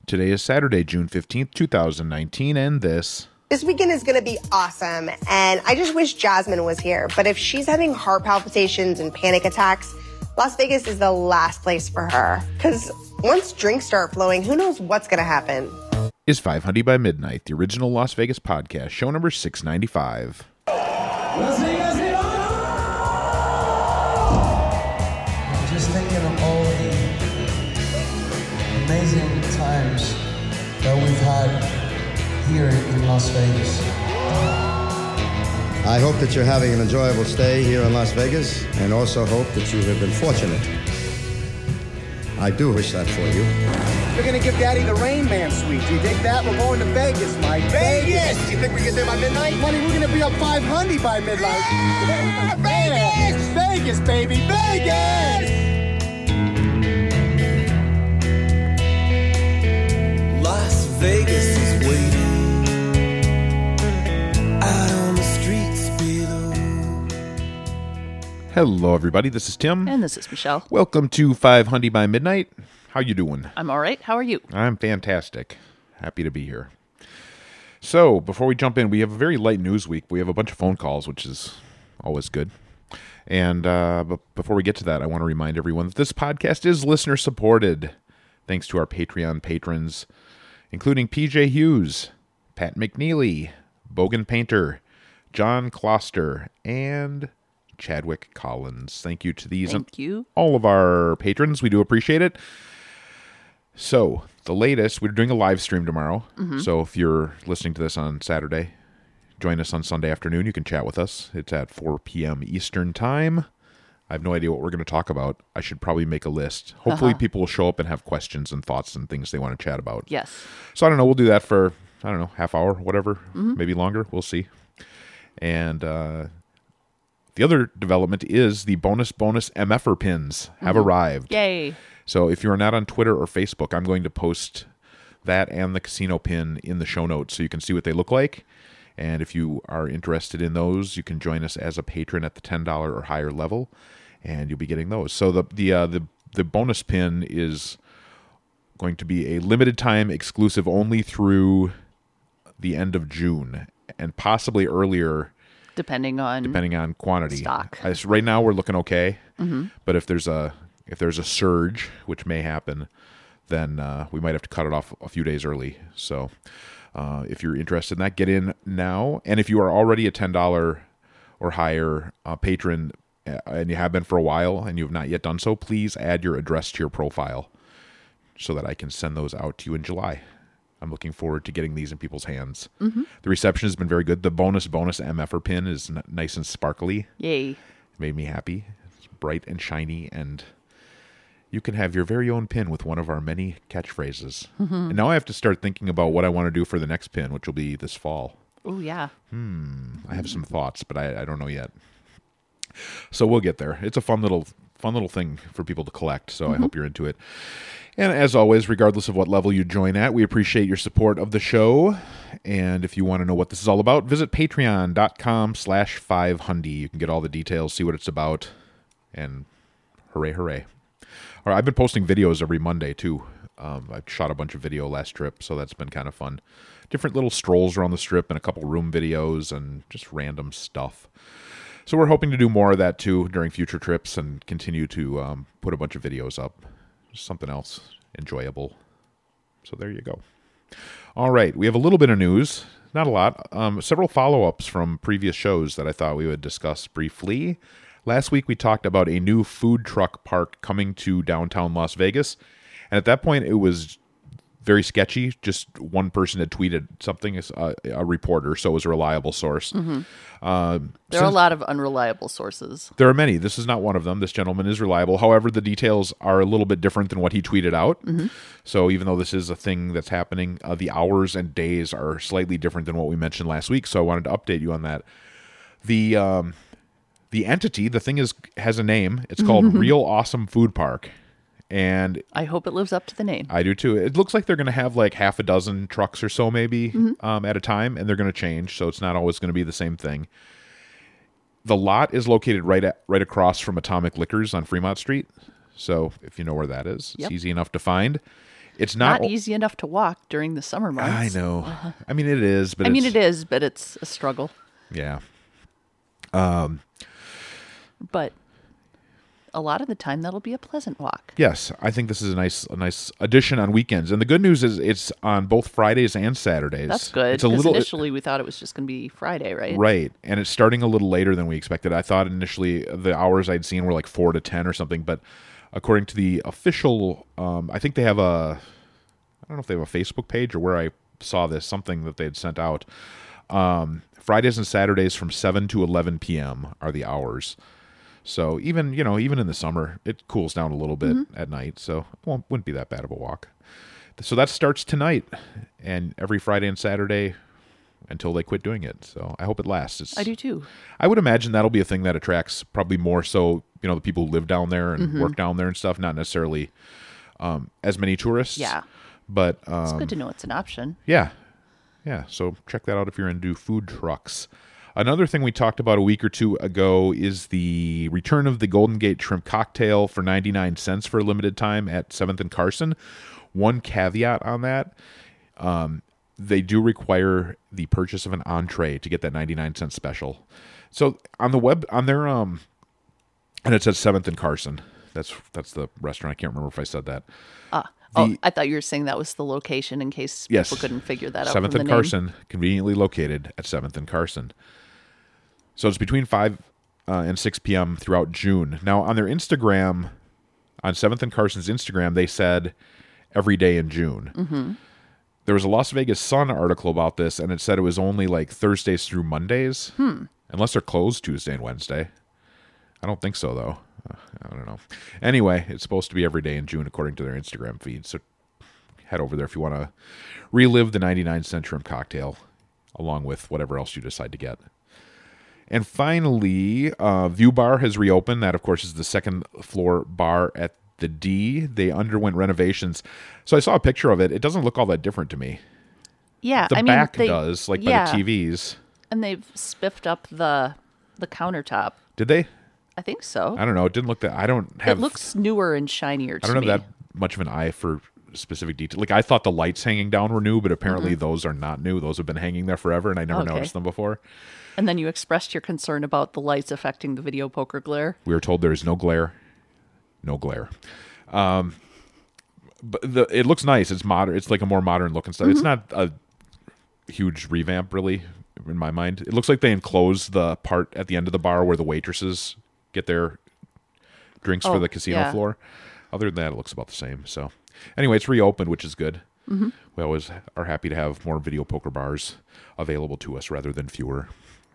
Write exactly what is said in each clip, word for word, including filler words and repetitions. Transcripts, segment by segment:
Today is Saturday, June fifteenth, twenty nineteen, and this... This weekend is going to be awesome, and I just wish Jasmine was here. But if she's having heart palpitations and panic attacks, Las Vegas is the last place for her. Because once drinks start flowing, who knows what's going to happen? Is five hundred by Midnight, the original Las Vegas podcast, show number six ninety-five. Las Vegas, I'm just thinking of all the amazing times that we've had here in Las Vegas. I hope that you're having an enjoyable stay here in Las Vegas, and also hope that you have been fortunate. I do wish that for you. We're gonna give Daddy the Rain Man suite. Do you dig that? We're going to Vegas, Mike. Vegas! You think we get there by midnight? Money, we're gonna be up five hundred by midnight. Yeah, Vegas! Vegas, baby, Vegas! Las Vegas is waiting out on the streets below. Hello, everybody. This is Tim. And this is Michelle. Welcome to five hundred by Midnight. How you doing? I'm all right. How are you? I'm fantastic. Happy to be here. So, before we jump in, we have a very light news week. We have a bunch of phone calls, which is always good. And uh, but before we get to that, I want to remind everyone that this podcast is listener-supported, thanks to our Patreon patrons, including P J Hughes, Pat McNeely, Bogan Painter, John Kloster, and Chadwick Collins. Thank you to these Thank and you. all of our patrons. We do appreciate it. So, the latest, we're doing a live stream tomorrow. Mm-hmm. So, if you're listening to this on Saturday, join us on Sunday afternoon. You can chat with us. It's at four p.m. Eastern Time. I have no idea what we're going to talk about. I should probably make a list. Hopefully, Uh-huh. people will show up and have questions and thoughts and things they want to chat about. Yes. So, I don't know. We'll do that for, I don't know, half hour, whatever. Mm-hmm. Maybe longer. We'll see. And, uh... the other development is the bonus bonus M F R pins have Mm-hmm. arrived. Yay. So if you're not on Twitter or Facebook, I'm going to post that and the casino pin in the show notes so you can see what they look like. And if you are interested in those, you can join us as a patron at the ten dollars or higher level, and you'll be getting those. So the the uh, the the bonus pin is going to be a limited time exclusive only through the end of June and possibly earlier. Depending on Depending on quantity. stock. As right now we're looking okay, mm-hmm. but if there's a if there's a surge, which may happen, then uh, we might have to cut it off a few days early. So uh, if you're interested in that, get in now. And if you are already a ten dollars or higher uh, patron uh, and you have been for a while and you have not yet done so, please add your address to your profile so that I can send those out to you in July. I'm looking forward to getting these in people's hands. Mm-hmm. The reception has been very good. The bonus bonus M F R pin is n- nice and sparkly. Yay. It made me happy. It's bright and shiny, and you can have your very own pin with one of our many catchphrases. Mm-hmm. And now I have to start thinking about what I want to do for the next pin, which will be this fall. Oh, yeah. Hmm. I have some thoughts, but I, I don't know yet. So we'll get there. It's a fun little fun little thing for people to collect, so mm-hmm. I hope you're into it. And as always, regardless of what level you join at, we appreciate your support of the show. And if you want to know what this is all about, visit patreon.com slash 500. You can get all the details, see what it's about, and hooray, hooray. All right, I've been posting videos every Monday, too. Um, I shot a bunch of video last trip, so that's been kind of fun. Different little strolls around the strip and a couple room videos and just random stuff. So we're hoping to do more of that, too, during future trips and continue to um, put a bunch of videos up. Just something else enjoyable. So there you go. All right, we have a little bit of news. Not a lot. Um, several follow-ups from previous shows that I thought we would discuss briefly. Last week we talked about a new food truck park coming to downtown Las Vegas. And at that point it was very sketchy. Just one person had tweeted something, a, a reporter, so it was a reliable source. Mm-hmm. Uh, there are a lot of unreliable sources. There are many. This is not one of them. This gentleman is reliable. However, the details are a little bit different than what he tweeted out. Mm-hmm. So even though this is a thing that's happening, uh, the hours and days are slightly different than what we mentioned last week. So I wanted to update you on that. The um, the entity, the thing is has a name. It's called Real Awesome Food Park. And I hope it lives up to the name. I do too. It looks like they're going to have like half a dozen trucks or so maybe mm-hmm. um, at a time, and they're going to change, so it's not always going to be the same thing. The lot is located right at, right across from Atomic Liquors on Fremont Street, so if you know where that is, yep. it's easy enough to find. It's not, Not easy enough to walk during the summer months. I know. I mean, it is, but I mean, it's, it is, but it's a struggle. Yeah. But a lot of the time, that'll be a pleasant walk. Yes, I think this is a nice, a nice addition on weekends. And the good news is it's on both Fridays and Saturdays. That's good. It's a Because little initially we thought it was just going to be Friday, right? right, and it's starting a little later than we expected. I thought initially the hours I'd seen were like four to ten or something, but according to the official, um, I think they have a, I don't know if they have a Facebook page or where I saw this, something that they had sent out. Um, Fridays and Saturdays from seven to eleven p.m. are the hours. So even, you know, even in the summer, it cools down a little bit mm-hmm. at night. So it won't, wouldn't be that bad of a walk. So that starts tonight and every Friday and Saturday until they quit doing it. So I hope it lasts. It's, I do too. I would imagine that'll be a thing that attracts probably more so, you know, the people who live down there and mm-hmm. work down there and stuff, not necessarily um, as many tourists. Yeah. But um, it's good to know it's an option. Yeah. Yeah. So check that out if you're into food trucks. Another thing we talked about a week or two ago is the return of the Golden Gate Shrimp Cocktail for ninety-nine cents for a limited time at seventh and Carson. One caveat on that, um, they do require the purchase of an entree to get that ninety-nine cent special. So on the web, on their, um, and it says seventh and Carson. That's that's the restaurant. I can't remember if I said that. Ah. The, oh, I thought you were saying that was the location in case yes, people couldn't figure that out. seventh from and the Carson, name. Conveniently located at seventh and Carson. So it's between five uh, and six p.m. throughout June. Now, on their Instagram, on seventh and Carson's Instagram, they said every day in June. Mm-hmm. There was a Las Vegas Sun article about this, and it said it was only like Thursdays through Mondays, hmm. unless they're closed Tuesday and Wednesday. I don't think so, though. Uh, I don't know. Anyway, it's supposed to be every day in June, according to their Instagram feed. So head over there if you want to relive the ninety-nine cent shrimp cocktail, along with whatever else you decide to get. And finally, uh, View Bar has reopened. That, of course, is the second floor bar at the D. They underwent renovations. So I saw a picture of it. It doesn't look all that different to me. Yeah, the I mean, back they, does, like yeah. by the T Vs. And they've spiffed up the the countertop. Did they? I think so. I don't know. It didn't look that. I don't have. It looks newer and shinier to I don't me. have that much of an eye for specific detail. Like I thought the lights hanging down were new, but apparently mm-hmm. those are not new. Those have been hanging there forever, and I never okay. noticed them before. And then you expressed your concern about the lights affecting the video poker glare. We were told there is no glare. No glare. Um, but the it looks nice. It's modern. It's like a more modern look and stuff. Mm-hmm. It's not a huge revamp, really, in my mind. It looks like they enclosed the part at the end of the bar where the waitresses get their drinks oh, for the casino yeah. floor. Other than that, it looks about the same. So, anyway, it's reopened, which is good. Mm-hmm. We always are happy to have more video poker bars available to us rather than fewer.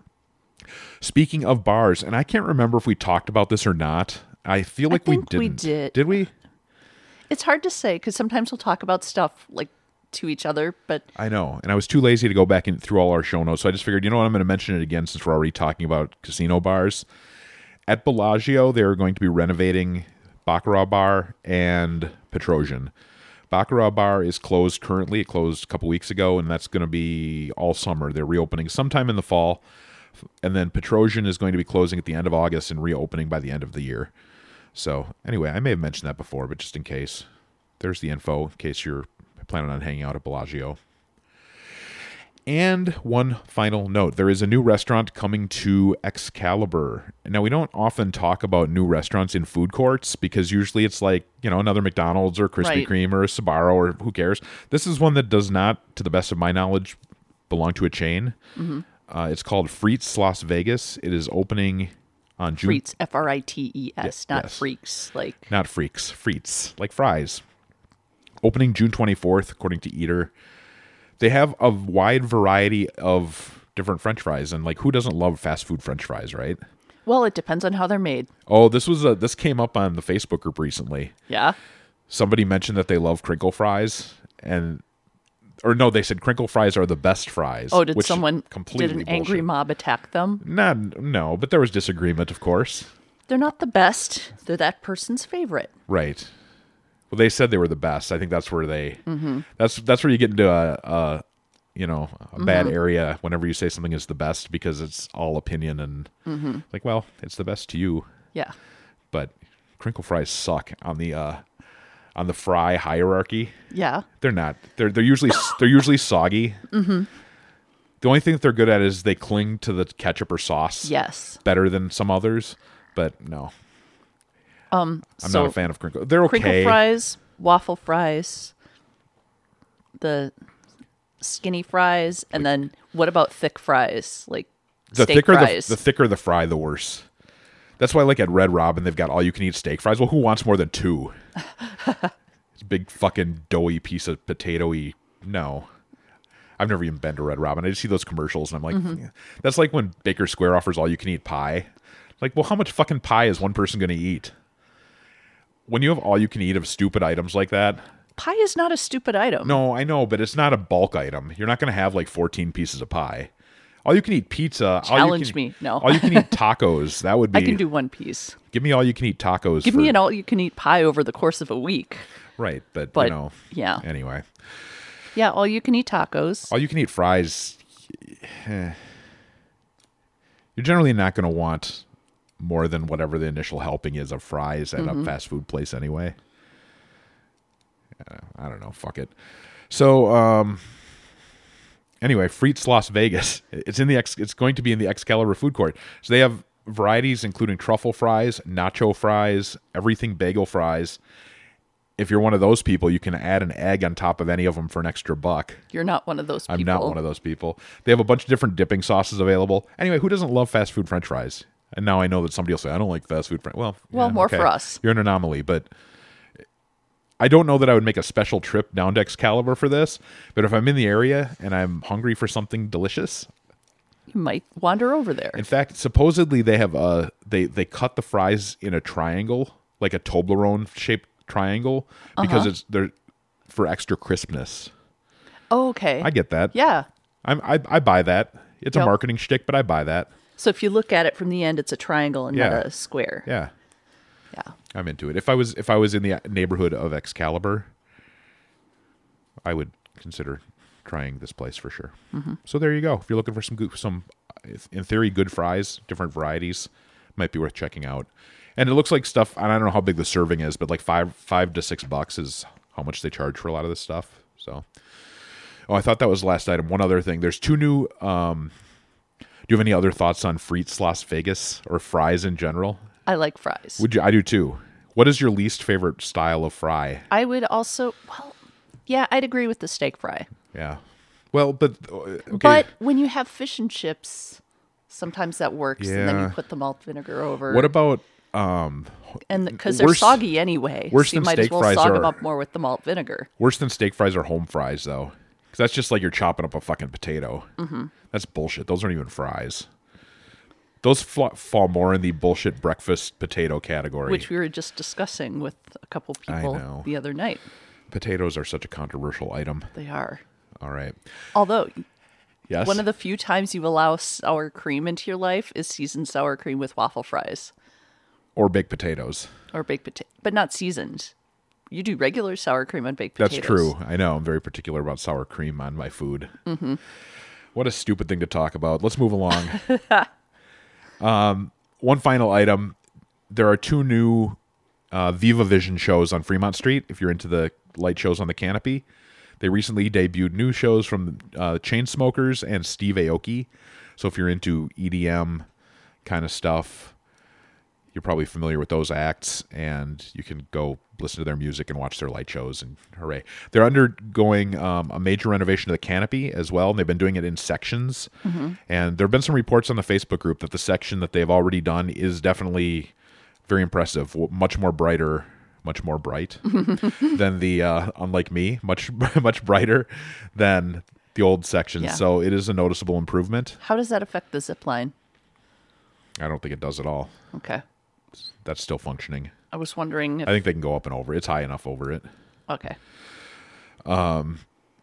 Speaking of bars, and I can't remember if we talked about this or not. I feel like I think we we didn't. did. Did we? It's hard to say because sometimes we'll talk about stuff like to each other, but I know, and I was too lazy to go back in through all our show notes, so I just figured, you know what, I'm going to mention it again since we're already talking about casino bars. At Bellagio, they're going to be renovating Baccarat Bar and Petrosian. Baccarat Bar is closed currently. It closed a couple weeks ago, and that's going to be all summer. They're reopening sometime in the fall, and then Petrosian is going to be closing at the end of August and reopening by the end of the year. So, anyway, I may have mentioned that before, but just in case, there's the info in case you're planning on hanging out at Bellagio. And one final note. There is a new restaurant coming to Excalibur. Now, we don't often talk about new restaurants in food courts because usually it's like, you know, another McDonald's or Krispy right. Kreme or a Sbarro or who cares. This is one that does not, to the best of my knowledge, belong to a chain. Mm-hmm. Uh, it's called Frites Las Vegas. It is opening on June... Frites, F R I T E S, yeah, not yes. freaks. Like Not freaks. Frites, like fries. Opening June twenty-fourth, according to Eater. They have a wide variety of different French fries, and like who doesn't love fast food French fries, right? Well, it depends on how they're made. Oh, this was a this came up on the Facebook group recently. Yeah. Somebody mentioned that they love crinkle fries, and or no, they said crinkle fries are the best fries. Oh, did which someone completely did an angry bullshit. mob attack them? Not no, but there was disagreement, of course. They're not the best. They're that person's favorite. Right. Well, they said they were the best. I think that's where they. Mm-hmm. That's that's where you get into a, a you know, a mm-hmm. bad area whenever you say something is the best because it's all opinion and mm-hmm. like, well, it's the best to you. Yeah. But crinkle fries suck on the uh, on the fry hierarchy. Yeah. They're not. They're they're usually they're usually soggy. Mm-hmm. The only thing that they're good at is they cling to the ketchup or sauce. Yes. Better than some others, but no. Um, I'm so not a fan of crinkle. They're okay. Crinkle fries, waffle fries, the skinny fries, and then what about thick fries? Like The steak thicker fries. the, the thicker the fry, the worse. That's why, like at Red Robin, they've got all you can eat steak fries. Well, who wants more than two? It's a big fucking doughy piece of potato-y. No. I've never even been to Red Robin. I just see those commercials and I'm like, Mm-hmm. yeah. That's like when Baker Square offers all you can eat pie. Like, well, how much fucking pie is one person going to eat? When you have all you can eat of stupid items like that. Pie is not a stupid item. No, I know, but it's not a bulk item. You're not going to have like fourteen pieces of pie. All you can eat pizza. Challenge all you can, me. No. All you can eat tacos. That would be. I can do one piece. Give me all you can eat tacos. Give for, me an all-you-can-eat pie over the course of a week. Right, but, But, you know. yeah. Anyway. Yeah, all-you-can-eat tacos. All you can eat fries. eh. You're generally not going to want more than whatever the initial helping is of fries at Mm-hmm. a fast food place anyway. Uh, I don't know. Fuck it. So, um, anyway, Frites Las Vegas. It's in the Ex- It's going to be in the Excalibur food court. So they have varieties including truffle fries, nacho fries, everything bagel fries. If you're one of those people, you can add an egg on top of any of them for an extra buck. You're not one of those people. I'm not one of those people. They have a bunch of different dipping sauces available. Anyway, who doesn't love fast food French fries? And now I know that somebody will say, I don't like fast food French. Well, Well, yeah, more okay. for us. You're an anomaly, but I don't know that I would make a special trip down to Excalibur for this. But if I'm in the area and I'm hungry for something delicious, You might wander over there. in fact, supposedly they have uh they they cut the fries in a triangle, like a Toblerone shaped triangle, because Uh-huh. it's they're for extra crispness. Oh, okay. I get that. Yeah. I'm, I I buy that. It's a Yep. marketing shtick, but I buy that. So if you look at it from the end, it's a triangle and Yeah. not a square. Yeah, Yeah. I'm into it. If I was if I was in the neighborhood of Excalibur, I would consider trying this place for sure. Mm-hmm. So there you go. If you're looking for some good, some in theory good fries, different varieties, might be worth checking out. And it looks like stuff. And I don't know how big the serving is, but like five five to six bucks is how much they charge for a lot of this stuff. So, oh, I thought that was the last item. One other thing. There's two new. Um, do you have any other thoughts on Frites Las Vegas or fries in general? I like fries. Would you? I do too. What is your least favorite style of fry? I would also, well, yeah, I'd agree with the steak fry. Yeah. Well, but uh, okay. But when you have fish and chips, sometimes that works, and then Yeah. you put the malt vinegar over. What about um and because they're worse- soggy anyway, worse so you than might as steak well fries sog them are- up more with the malt vinegar. worse than steak fries or home fries though? Because that's just like you're chopping up a fucking potato. Mm-hmm. That's bullshit. Those aren't even fries. Those fl- fall more in the bullshit breakfast potato category. Which we were just discussing with a couple I people know. the other night. Potatoes are such a controversial item. They are. All right. Although Yes. one of the few times you allow sour cream into your life is seasoned sour cream with waffle fries or baked potatoes. or baked potato, but not seasoned. You do regular sour cream on baked That's potatoes. true. I know. I'm very particular about sour cream on my food. Mm-hmm. What a stupid thing to talk about. Let's move along. um, one final item. There are two new uh, Viva Vision shows on Fremont Street. If you're into the light shows on the canopy, they recently debuted new shows from uh, Chainsmokers and Steve Aoki. So if you're into E D M kind of stuff, you're probably familiar with those acts, and you can go listen to their music and watch their light shows, and hooray. They're undergoing um, a major renovation of the canopy as well, and they've been doing it in sections. Mm-hmm. And there have been some reports on the Facebook group that the section that they've already done is definitely very impressive, w- much more brighter, much more bright than the, uh, unlike me, much much brighter than the old sections. Yeah. So it is a noticeable improvement. How does that affect the zip line? I don't think it does at all. Okay. That's still functioning. I was wondering if... I think they can go up and over. It's high enough over it. Okay. To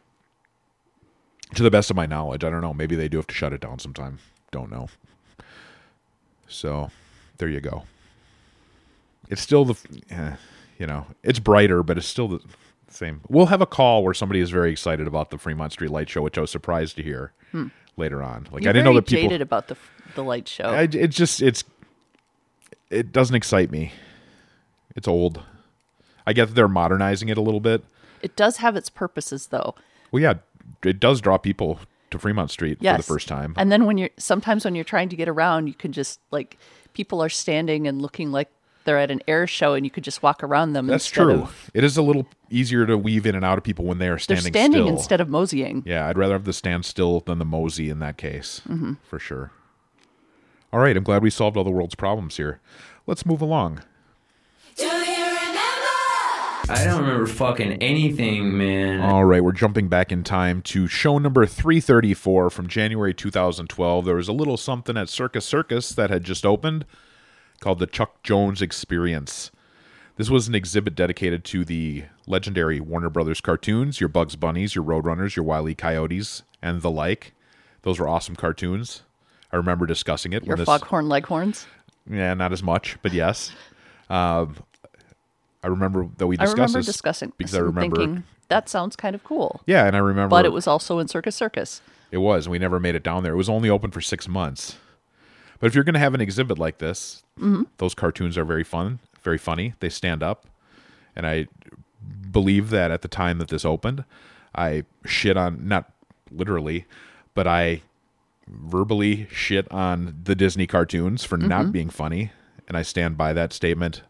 the best of my knowledge. I don't know. Maybe they do have to shut it down sometime. Don't know. So, there you go. It's still the... Eh, you know, it's brighter, but it's still the same. We'll have a call where somebody is very excited about the Fremont Street Light Show, which I was surprised to hear Hmm. later on. Like, You're I didn't very know that people... jaded about the the light show. I, it just... It's... It doesn't excite me. It's old. I I get that they're modernizing it a little bit. It does have its purposes, though. Well, yeah, it does draw people to Fremont Street Yes. for the first time. And then when you're sometimes when you're trying to get around, you can just like people are standing and looking like they're at an air show, and you could just walk around them. That's instead true. Of, it is a little easier to weave in and out of people when they are they're standing standing still. instead of moseying. Yeah, I'd rather have the stand still than the mosey in that case, mm-hmm. for sure. All right, I'm glad we solved all the world's problems here. Let's move along. Do you remember? I don't remember fucking anything, man. All right, we're jumping back in time to show number three thirty-four from January two thousand twelve. There was a little something at Circus Circus that had just opened called the Chuck Jones Experience. This was an exhibit dedicated to the legendary Warner Brothers cartoons, your Bugs Bunnies, your Roadrunners, your Wile E. Coyotes, and the like. Those were awesome cartoons. I remember discussing it. Your when this, Foghorn Leghorns. Yeah, not as much, but yes. Um, I remember that we I discussed remember this discussing because I and remember. thinking, that sounds kind of cool. Yeah, and I remember. But it was also in Circus Circus. It was. We never made it down there. It was only open for six months. But if you're going to have an exhibit like this, mm-hmm. those cartoons are very fun, very funny. They stand up. And I believe that at the time that this opened, I shit on, not literally, but I verbally shit on the Disney cartoons for mm-hmm. not being funny. And I stand by that statement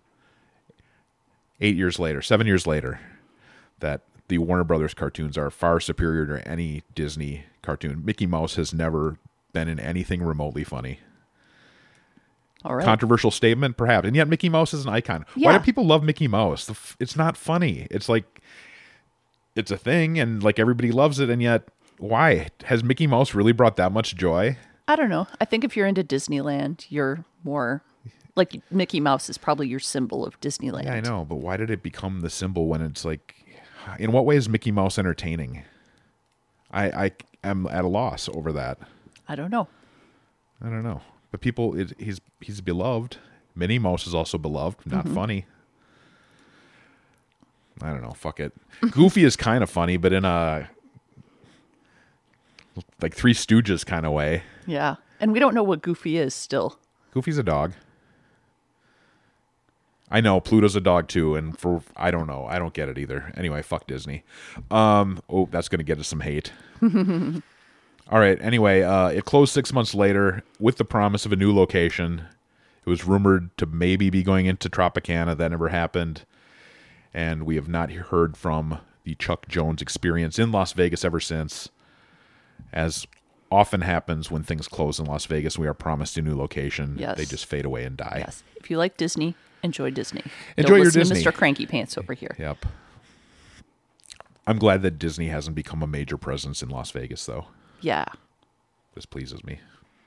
eight years later, seven years later, that the Warner Brothers cartoons are far superior to any Disney cartoon. Mickey Mouse has never been in anything remotely funny. All right. Controversial statement, perhaps. And yet Mickey Mouse is an icon. Yeah. Why do people love Mickey Mouse? It's not funny. It's like, it's a thing, and like everybody loves it, and yet, why? Has Mickey Mouse really brought that much joy? I don't know. I think if you're into Disneyland, you're more... Like, Mickey Mouse is probably your symbol of Disneyland. Yeah, I know, but why did it become the symbol when it's like... In what way is Mickey Mouse entertaining? I, I am at a loss over that. I don't know. I don't know. But people, it, he's he's beloved. Minnie Mouse is also beloved. Not mm-hmm. funny. I don't know. Fuck it. Goofy is kind of funny, but in a like Three Stooges kind of way. Yeah, and we don't know what Goofy is still. Goofy's a dog. I know Pluto's a dog too, and for I don't know. I don't get it either. Anyway, fuck Disney. Um, oh, that's gonna get us some hate. All right. Anyway, uh, it closed six months later with the promise of a new location. It was rumored to maybe be going into Tropicana. That never happened. And we have not heard from the Chuck Jones Experience in Las Vegas ever since. As often happens when things close in Las Vegas, we are promised a new location. Yes. They just fade away and die. Yes. If you like Disney, enjoy Disney. Enjoy Don't your listen Disney. to Mister Cranky Pants over here. Yep. I'm glad that Disney hasn't become a major presence in Las Vegas, though. Yeah. This pleases me.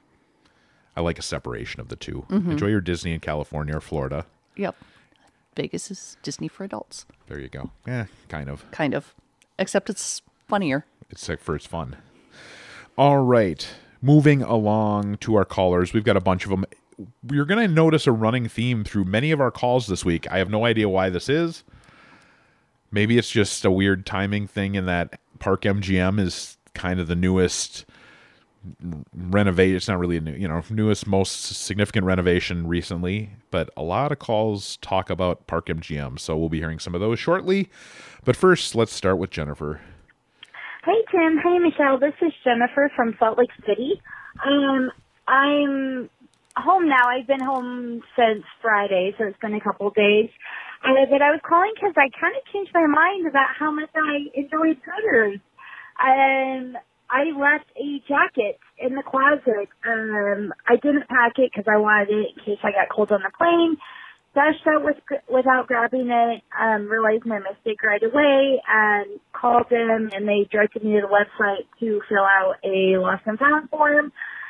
I like a separation of the two. Mm-hmm. Enjoy your Disney in California or Florida. Yep. Vegas is Disney for adults. There you go. Yeah, kind of. Kind of. Except it's funnier. It's like for its fun. All right. Moving along to our callers. We've got a bunch of them. You're going to notice a running theme through many of our calls this week. I have no idea why this is. Maybe it's just a weird timing thing in that Park M G M is kind of the newest renovate. It's not really a new, you know, newest, most significant renovation recently, but a lot of calls talk about Park M G M. So we'll be hearing some of those shortly. But first, let's start with Jennifer. Hey, Tim. Hey, Michelle. This is Jennifer from Salt Lake City. Um, I'm home now. I've been home since Friday, so it's been a couple of days. Uh, but I was calling because I kind of changed my mind about how much I enjoyed Hooters. Um, I left a jacket in the closet. Um, I didn't pack it because I wanted it in case I got cold on the plane. Dashed out with, without grabbing it, um, realized my mistake right away, and called them, and they directed me to the website to fill out a lost and found form.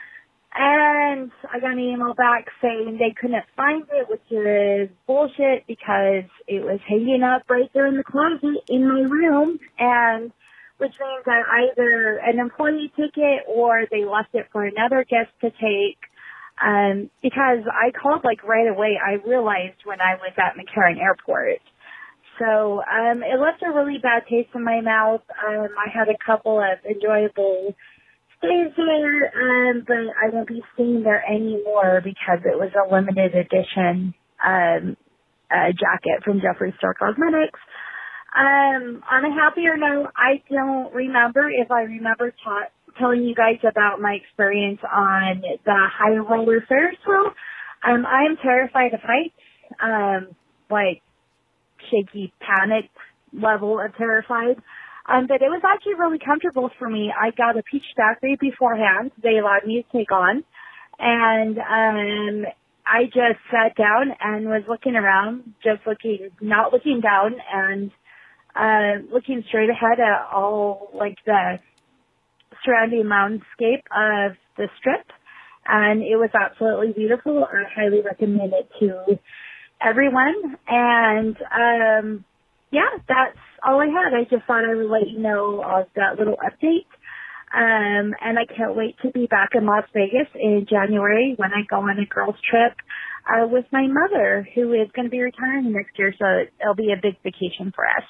And I got an email back saying they couldn't find it, which is bullshit because it was hanging up right there in the closet in my room, and which means that either an employee took it or they left it for another guest to take. Um, because I called like right away. I realized when I was at McCarran Airport. So, um, it left a really bad taste in my mouth. Um, I had a couple of enjoyable stays there, um, but I won't be staying there anymore because it was a limited edition, um, uh, jacket from Jeffree Star Cosmetics. Um, on a happier note, I don't remember if I remember ta- telling you guys about my experience on the high roller Ferris wheel. Um, I am terrified of heights, um, like shaky panic level of terrified. Um, but it was actually really comfortable for me. I got a peach daiquiri beforehand. They allowed me to take on. And um, I just sat down and was looking around, just looking, not looking down, and uh, looking straight ahead at all, like, the surrounding landscape of the Strip. And it was absolutely beautiful. I highly recommend it to everyone. And, um, yeah, that's all I had. I just thought I would let you know of that little update. Um, and I can't wait to be back in Las Vegas in January when I go on a girls trip uh, with my mother, who is going to be retiring next year. So it'll be a big vacation for us.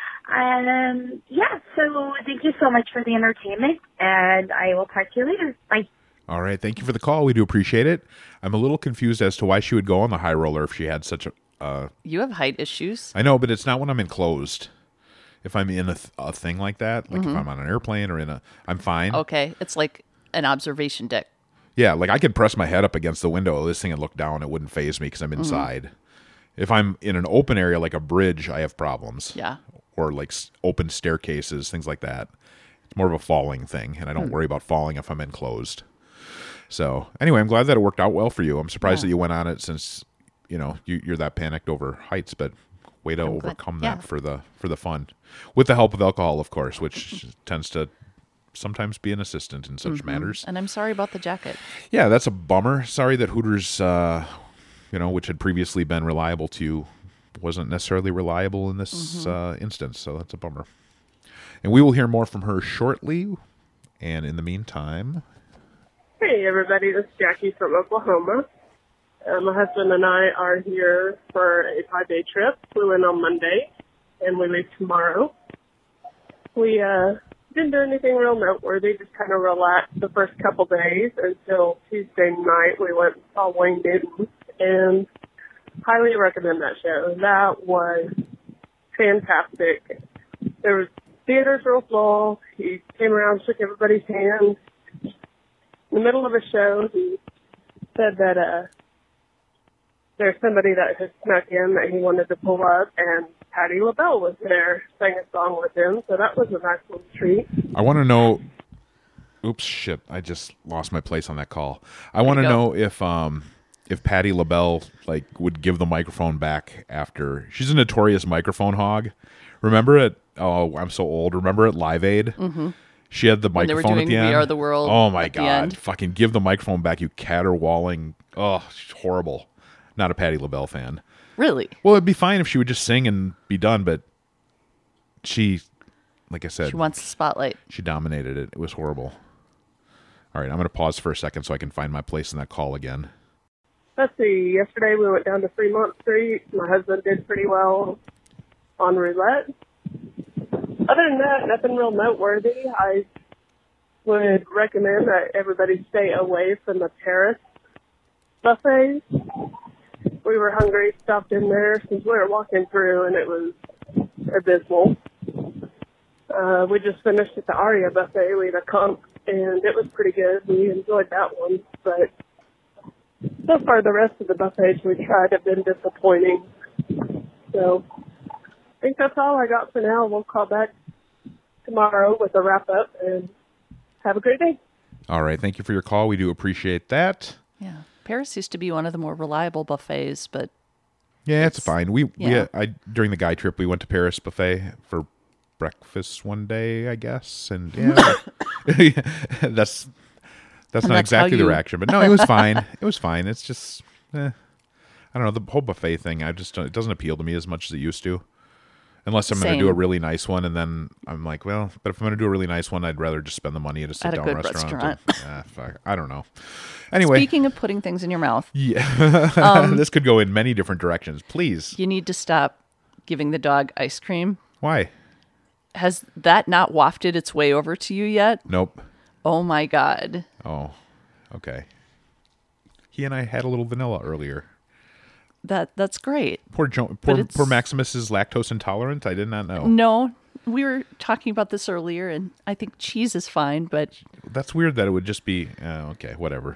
Um, yeah, so thank you so much for the entertainment, and I will talk to you later. Bye. All right. Thank you for the call. We do appreciate it. I'm a little confused as to why she would go on the high roller if she had such a... Uh, you have height issues. I know, but it's not when I'm enclosed. If I'm in a, th- a thing like that, like mm-hmm. if I'm on an airplane or in a... I'm fine. Okay. It's like an observation deck. Yeah, like I could press my head up against the window, this thing, and look down. It wouldn't faze me because I'm inside. Mm-hmm. If I'm in an open area like a bridge, I have problems. Yeah. Or like open staircases, things like that. It's more of a falling thing, and I don't hmm. worry about falling if I'm enclosed. So anyway, I'm glad that it worked out well for you. I'm surprised yeah. that you went on it since, you know, you, you're that panicked over heights, but way to I'm overcome glad. that yeah. for the for the fun. With the help of alcohol, of course, which tends to sometimes be an assistant in such mm-hmm. matters. And I'm sorry about the jacket. Yeah, that's a bummer. Sorry that Hooters, uh, you know, which had previously been reliable to you, wasn't necessarily reliable in this mm-hmm. uh, instance, so that's a bummer. And we will hear more from her shortly. And in the meantime... Hey, everybody. This is Jackie from Oklahoma. Uh, my husband and I are here for a five-day trip. Flew in on Monday, and we leave tomorrow. We uh, didn't do anything real noteworthy, just kind of relaxed the first couple days until Tuesday night. We went and saw Wayne Newton, and highly recommend that show. That was fantastic. There was theaters real full. He came around, shook everybody's hand. In the middle of a show, he said that uh, there's somebody that had snuck in that he wanted to pull up, and Patti LaBelle was there, sang a song with him, so that was a nice little treat. I want to know... Oops, shit, I just lost my place on that call. I want to know if... um. If Patti LaBelle like would give the microphone back after she's a notorious microphone hog. Remember it? Oh, I'm so old. Remember at Live Aid? Mm-hmm. She had the when microphone they were doing at the end. We Are the World. Oh my god! Fucking give the microphone back, you caterwauling. Oh, she's horrible. Not a Patti LaBelle fan. Really? Well, it'd be fine if she would just sing and be done, but she, like I said, she wants the spotlight. She dominated it. It was horrible. All right, I'm going to pause for a second so I can find my place in that call again. Let's see, yesterday we went down to Fremont Street. My husband did pretty well on roulette. Other than that, nothing real noteworthy. I would recommend that everybody stay away from the Paris buffets. We were hungry, stopped in there since we were walking through, and it was abysmal. Uh, we just finished at the Aria buffet. We had a comp, and it was pretty good. We enjoyed that one, but so far, the rest of the buffets we tried have been disappointing. So I think that's all I got for now. We'll call back tomorrow with a wrap-up, and have a great day. All right. Thank you for your call. We do appreciate that. Yeah. Paris used to be one of the more reliable buffets, but... Yeah, it's, it's fine. We, yeah. we I During the guy trip, we went to Paris buffet for breakfast one day, I guess. And yeah, that's... That's and not that's exactly you... the reaction, but no, it was fine. It was fine. It's just, eh, I don't know, the whole buffet thing, I just don't, it doesn't appeal to me as much as it used to. Unless I'm going to do a really nice one, and then I'm like, well, but if I'm going to do a really nice one, I'd rather just spend the money at a sit-down at a restaurant. restaurant. And, ah, fuck, I don't know. Anyway. Speaking of putting things in your mouth. Yeah. um, this could go in many different directions. Please. You need to stop giving the dog ice cream. Why? Has that not wafted its way over to you yet? Nope. Oh my God. Oh, okay. He and I had a little vanilla earlier. that that's great. Poor jo- poor, poor Maximus is lactose intolerant. I did not know. No, we were talking about this earlier, and I think cheese is fine, but that's weird that it would just be uh, okay. Whatever.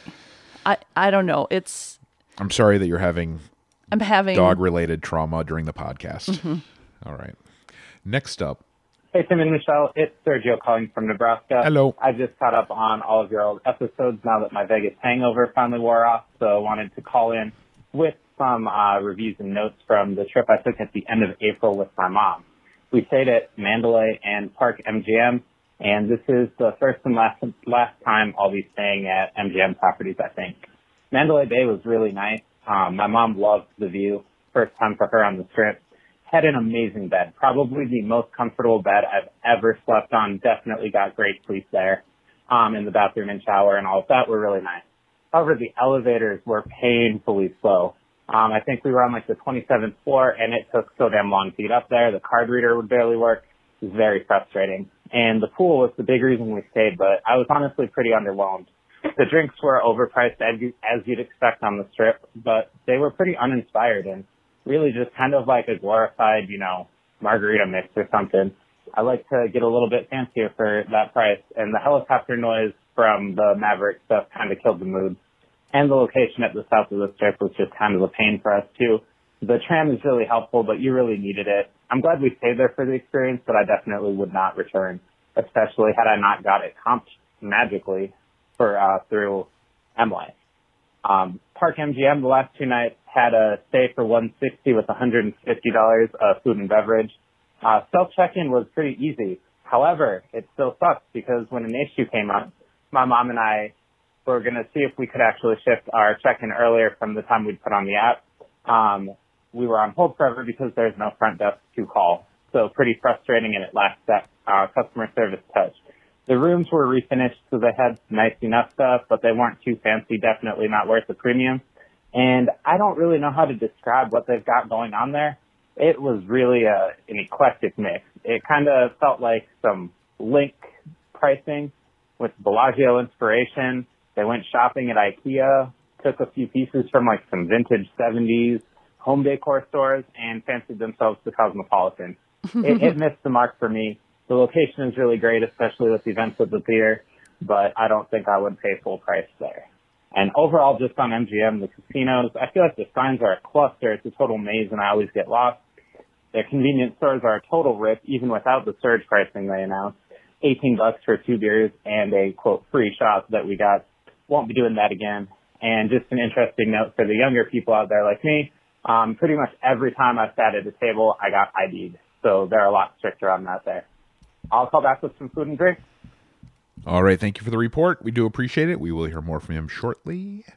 I I don't know. It's. I'm sorry that you're having. I'm having dog-related trauma during the podcast. Mm-hmm. All right. Next up. Hey, Tim and Michelle. It's Sergio calling from Nebraska. Hello. I just caught up on all of your old episodes now that my Vegas hangover finally wore off, so I wanted to call in with some uh, reviews and notes from the trip I took at the end of April with my mom. We stayed at Mandalay and Park M G M, and this is the first and last, last time I'll be staying at M G M properties, I think. Mandalay Bay was really nice. Um, my mom loved the view. First time for her on the Strip. Had an amazing bed. Probably the most comfortable bed I've ever slept on. Definitely got great sleep there. Um, in the bathroom and shower and all of that were really nice. However, the elevators were painfully slow. Um, I think we were on like the twenty-seventh floor and it took so damn long to get up there. The card reader would barely work. It was very frustrating. And the pool was the big reason we stayed, but I was honestly pretty underwhelmed. The drinks were overpriced as, you, as you'd expect on the Strip, but they were pretty uninspired and really just kind of like a glorified, you know, margarita mix or something. I like to get a little bit fancier for that price, and the helicopter noise from the Maverick stuff kind of killed the mood. And the location at the south of the Strip was just kind of a pain for us too. The tram is really helpful, but you really needed it. I'm glad we stayed there for the experience, but I definitely would not return, especially had I not got it comped magically for uh, through M L A. Um, Park M G M the last two nights had a stay for one hundred sixty dollars with one hundred fifty dollars of food and beverage. Uh, self check-in was pretty easy. However, it still sucks because when an issue came up, my mom and I were going to see if we could actually shift our check-in earlier from the time we'd put on the app. Um, we were on hold forever because there's no front desk to call. So pretty frustrating, and it lacked that uh, customer service touch. The rooms were refinished, so they had nice enough stuff, but they weren't too fancy, definitely not worth the premium. And I don't really know how to describe what they've got going on there. It was really a, an eclectic mix. It kind of felt like some Link pricing with Bellagio inspiration. They went shopping at IKEA, took a few pieces from like some vintage seventies home decor stores, and fancied themselves the Cosmopolitan. it, it missed the mark for me. The location is really great, especially with the events at the theater, but I don't think I would pay full price there. And overall, just on M G M, the casinos, I feel like the signs are a cluster. It's a total maze, and I always get lost. Their convenience stores are a total rip, even without the surge pricing they announced. eighteen bucks for two beers and a, quote, free shot that we got. Won't be doing that again. And just an interesting note for the younger people out there like me, um, pretty much every time I sat at a table, I got I D'd. So they're a lot stricter on that there. I'll call back with some food and drink. All right. Thank you for the report. We do appreciate it. We will hear more from him shortly.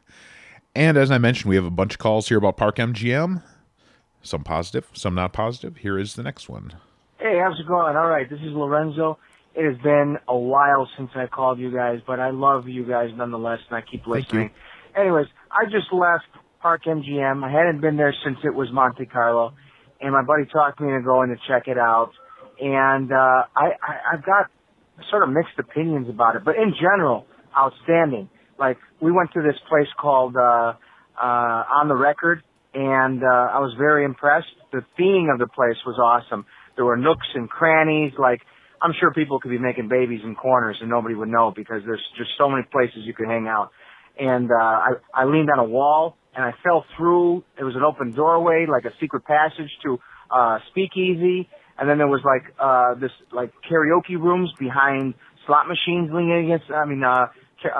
And as I mentioned, we have a bunch of calls here about Park M G M. Some positive, some not positive. Here is the next one. Hey, how's it going? All right. This is Lorenzo. It has been a while since I called you guys, but I love you guys nonetheless, and I keep listening. Anyways, I just left Park M G M. I hadn't been there since it was Monte Carlo, and my buddy talked me into going to check it out. And uh, I, I, I've got sort of mixed opinions about it, but in general, outstanding. Like, we went to this place called uh, uh, On the Record, and uh, I was very impressed. The theming of the place was awesome. There were nooks and crannies. Like, I'm sure people could be making babies in corners and nobody would know because there's just so many places you could hang out. And uh, I, I leaned on a wall, and I fell through. It was an open doorway, like a secret passage to uh, speakeasy. And then there was like, uh, this, like karaoke rooms behind slot machines leaning against, I mean, uh, uh,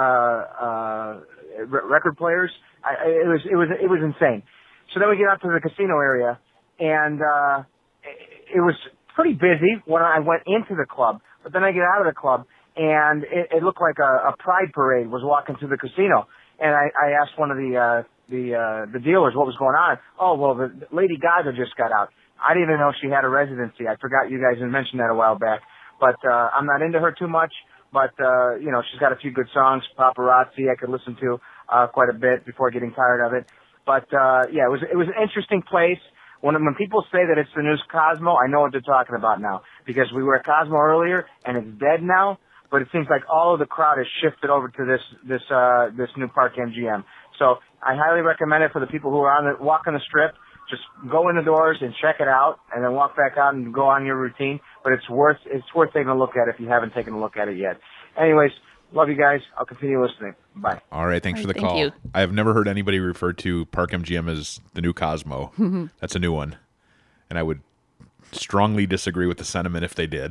uh, record players. I, it was, it was, it was insane. So then we get out to the casino area, and, uh, it, it was pretty busy when I went into the club, but then I get out of the club, and it, it looked like a, a pride parade was walking through the casino. And I, I asked one of the, uh, the, uh, the dealers what was going on. Oh, well, the Lady Gaga just got out. I didn't even know she had a residency. I forgot you guys had mentioned that a while back. But uh, I'm not into her too much. But, uh, you know, she's got a few good songs, Paparazzi, I could listen to uh, quite a bit before getting tired of it. But, uh, yeah, it was it was an interesting place. When, when people say that it's the new Cosmo, I know what they're talking about now. Because we were at Cosmo earlier, and it's dead now. But it seems like all of the crowd has shifted over to this this uh, this new Park M G M. So I highly recommend it for the people who are on the walking the strip. Just go in the doors and check it out, and then walk back out and go on your routine. But it's worth it's worth taking a look at if you haven't taken a look at it yet. Anyways, love you guys. I'll continue listening. Bye. All right, thanks All for right, the thank call. you. I have never heard anybody refer to Park M G M as the new Cosmo. That's a new one, and I would strongly disagree with the sentiment if they did.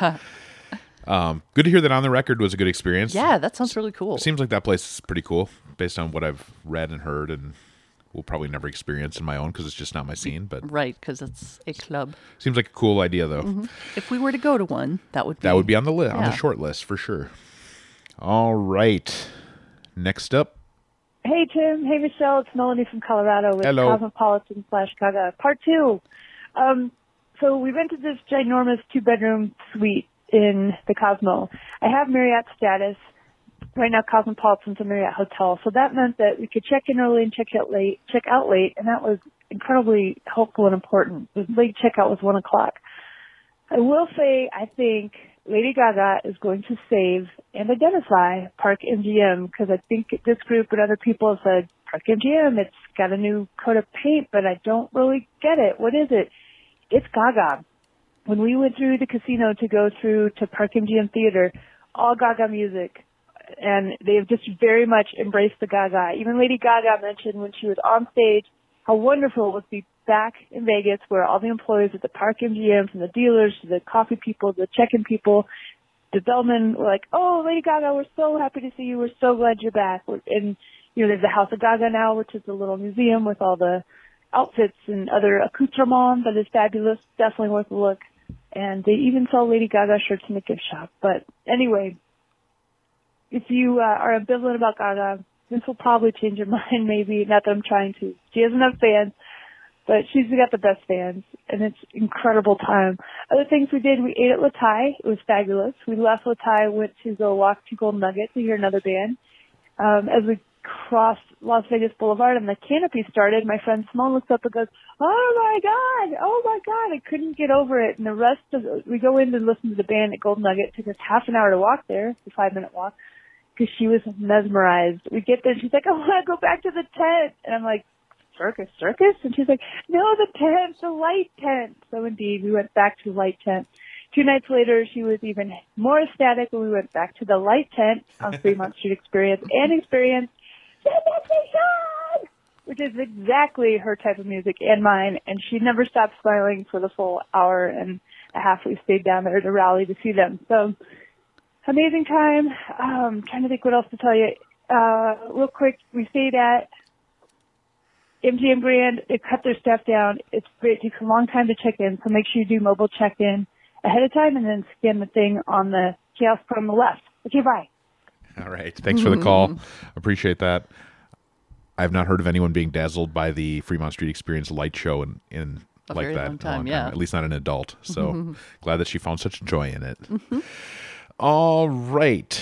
um, good to hear that On the Record was a good experience. Yeah, that sounds really cool. It seems like that place is pretty cool, based on what I've read and heard, and will probably never experience in my own because it's just not my scene. But Right, because it's a club. seems like a cool idea, though. Mhm. If we were to go to one, that would be That would be on the li- on Yeah. the short list for sure. All right, next up. Hey, Tim. Hey, Michelle. It's Melanie from Colorado with Hello. Cosmopolitan slash Gaga. Part two. Um, so we rented this ginormous two-bedroom suite in the Cosmo. I have Marriott status. Right now, Cosmopolitan's a Marriott hotel. So that meant that we could check in early and check out late, check out late, and that was incredibly helpful and important. The late checkout was one o'clock. I will say, I think Lady Gaga is going to save and identify Park M G M because I think this group and other people have said, Park M G M, it's got a new coat of paint, but I don't really get it. What is it? It's Gaga. When we went through the casino to go through to Park M G M Theater, all Gaga music, and they've just very much embraced the Gaga. Even Lady Gaga mentioned when she was on stage how wonderful it was to be back in Vegas where all the employees at the Park M G M, from the dealers to the coffee people, the check-in people, the bellmen were like, oh, Lady Gaga, we're so happy to see you. We're so glad you're back. And, you know, there's the House of Gaga now, which is a little museum with all the outfits and other accoutrements that is fabulous. Definitely worth a look. And they even sell Lady Gaga shirts in the gift shop. But anyway, if you uh, are ambivalent about Gaga, this will probably change your mind, maybe. Not that I'm trying to. She has enough fans, but she's got the best fans, and it's incredible time. Other things we did, we ate at La Tai. It was fabulous. We left La Tai, went to go walk to Golden Nugget to hear another band. Um, as we crossed Las Vegas Boulevard and the canopy started, my friend Simone looks up and goes, oh my God, oh my God, I couldn't get over it. And the rest of it, we go in to listen to the band at Golden Nugget. It took us half an hour to walk there, a five minute walk, because she was mesmerized. We get there, she's like, I want to go back to the tent. And I'm like, circus, circus? And she's like, no, the tent, the light tent. So indeed, we went back to the light tent. Two nights later, she was even more ecstatic when we went back to the light tent on Fremont Street Experience and experienced Sensation, which is exactly her type of music and mine. And she never stopped smiling for the full hour and a half we stayed down there to rally to see them. So amazing time. Um, trying to think what else to tell you. Uh, real quick, we stayed at M G M Grand. They cut their staff down. It's great. It takes a long time to check in, so make sure you do mobile check-in ahead of time and then scan the thing on the kiosk from the left. Okay, bye. All right. Thanks for the call. Appreciate that. I have not heard of anyone being dazzled by the Fremont Street Experience light show in, in A like very that. long in a time, yeah. At least not an adult. So glad that she found such joy in it. Mhm. All right.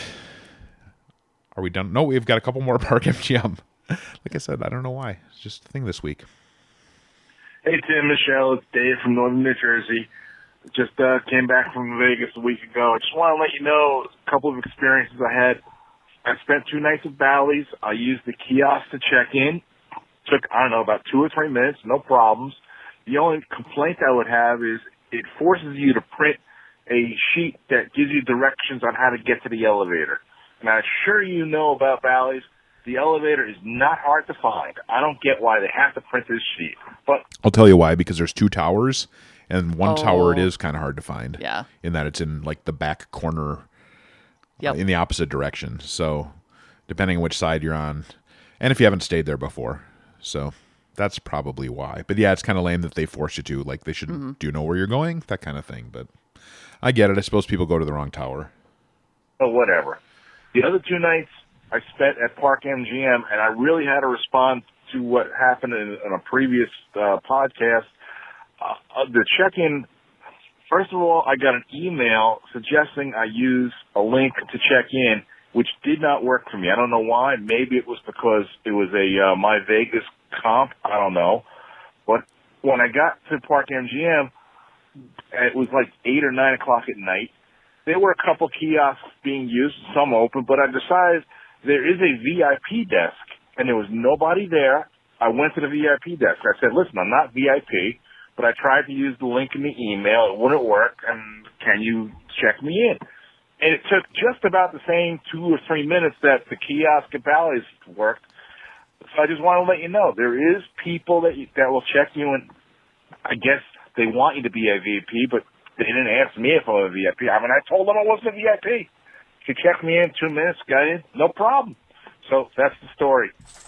Are we done? No, we've got a couple more Park M G M. Like I said, I don't know why. It's just a thing this week. Hey, Tim, Michelle, it's Dave from Northern New Jersey. Just uh, came back from Vegas a week ago. I just want to let you know a couple of experiences I had. I spent two nights at Bally's. I used the kiosk to check in. Took, I don't know, about two or three minutes, no problems. The only complaint I would have is it forces you to print a sheet that gives you directions on how to get to the elevator. And I'm sure you know about Bally's. The elevator is not hard to find. I don't get why they have to print this sheet. But I'll tell you why, because there's two towers, and one Oh. tower it is kind of hard to find. Yeah. In that it's in like the back corner, Yep. uh, in the opposite direction. So depending on which side you're on, and if you haven't stayed there before. So that's probably why. But yeah, it's kind of lame that they force you to. Like they should, Mhm. do you know where you're going? That kind of thing. But I get it. I suppose people go to the wrong tower. oh, whatever. The other two nights I spent at Park M G M, and I really had to respond to what happened in, in a previous uh, podcast. Uh, uh, the check-in, first of all, I got an email suggesting I use a link to check in, which did not work for me. I don't know why. Maybe it was because it was a uh, My Vegas comp. I don't know. But when I got to Park M G M, it was like eight or nine o'clock at night. There were a couple kiosks being used, some open, but I decided there is a V I P desk and there was nobody there. I went to the V I P desk. I said, listen, I'm not V I P, but I tried to use the link in the email. It wouldn't work, and can you check me in? And it took just about the same two or three minutes that the kiosk at Bally's worked. So I just want to let you know, there is people that you, that will check you, and I guess they want you to be a V I P, but they didn't ask me if I'm a V I P. I mean, I told them I wasn't a V I P. You check me in two minutes, got in, no problem. So that's the story.